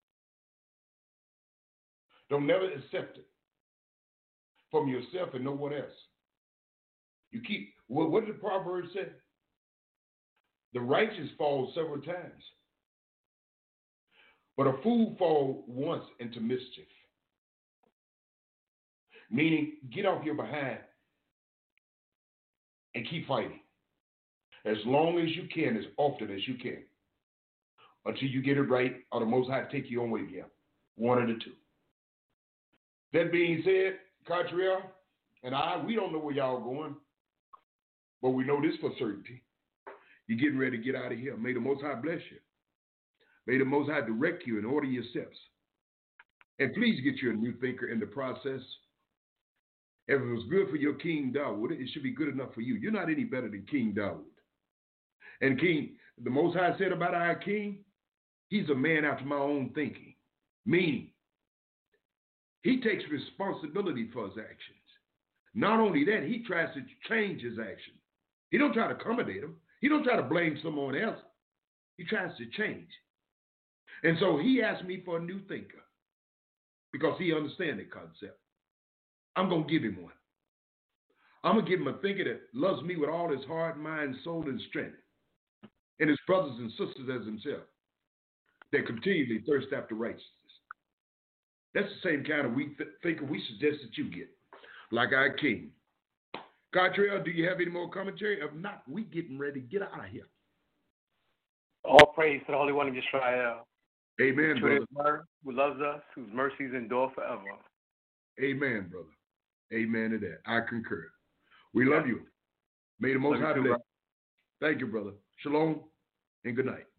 Don't never accept it from yourself and no one else. You keep, what, what did the proverb say? The righteous fall several times, but a fool fall once into mischief. Meaning, get off your behind and keep fighting as long as you can, as often as you can, until you get it right, or the Most High take you on with you. One of the two. That being said, Cottrell and I, we don't know where y'all going, but we know this for certainty. You're getting ready to get out of here. May the Most High bless you. May the Most High direct you and order your steps. And please get you a new thinker in the process. If it was good for your King Dawood, it should be good enough for you. You're not any better than King Dawood. And King, the Most High said about our King, he's a man after my own thinking. Meaning, he takes responsibility for his actions. Not only that, he tries to change his actions. He don't try to accommodate them. He don't try to blame someone else. He tries to change. And so he asked me for a new thinker because he understands the concept. I'm going to give him one. I'm going to give him a thinker that loves me with all his heart, mind, soul, and strength, and his brothers and sisters as himself. that continually thirst after righteousness. That's the same kind of weak th- thinker we suggest that you get, like our King. Gartrell, do you have any more commentary? If not, we getting ready to get out of here. All praise to the Holy One of Israel. Amen, to brother. Who loves us, whose mercies endure forever. Amen, brother. Amen to that. I concur. We love you. May the Most High bless. Thank you, brother. Shalom and good night.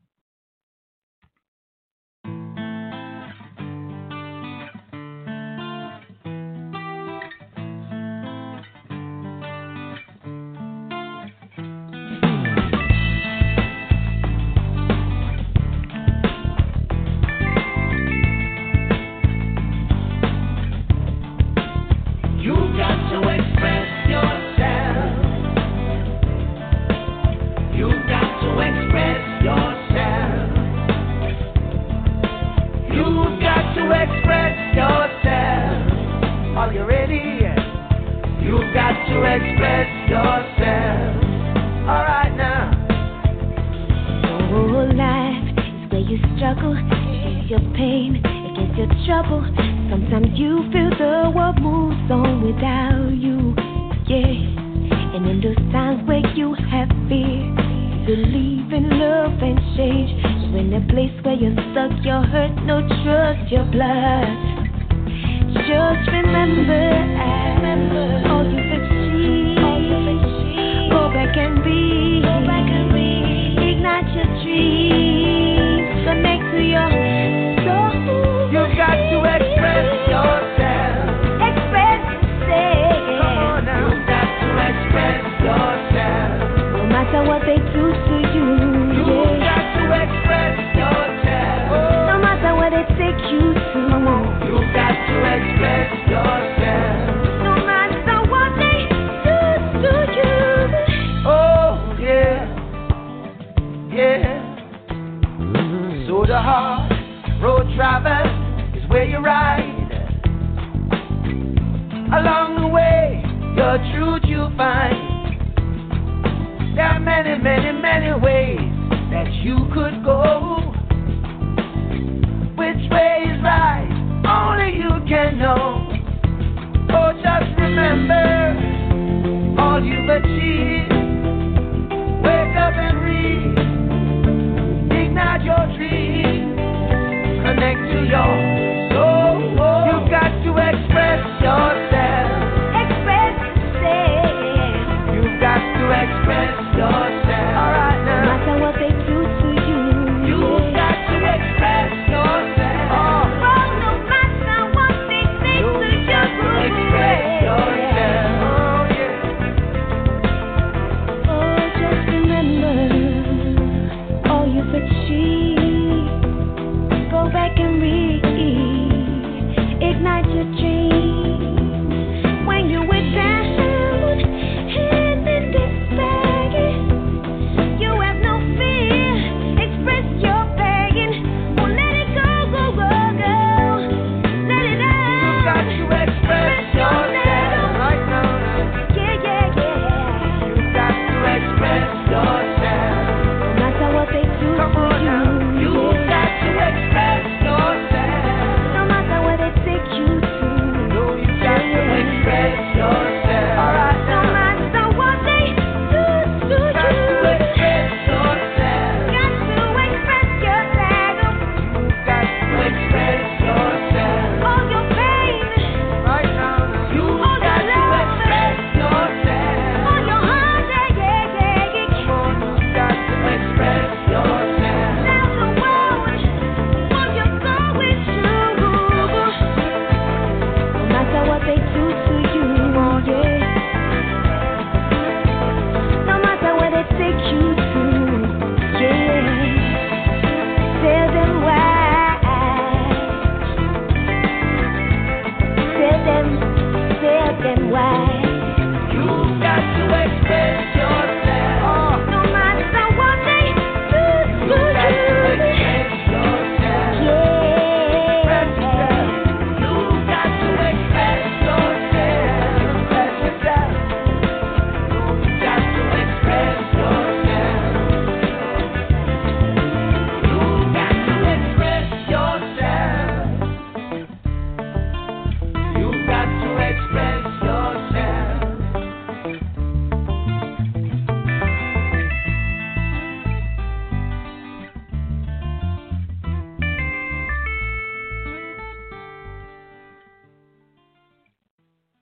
All you've achieved.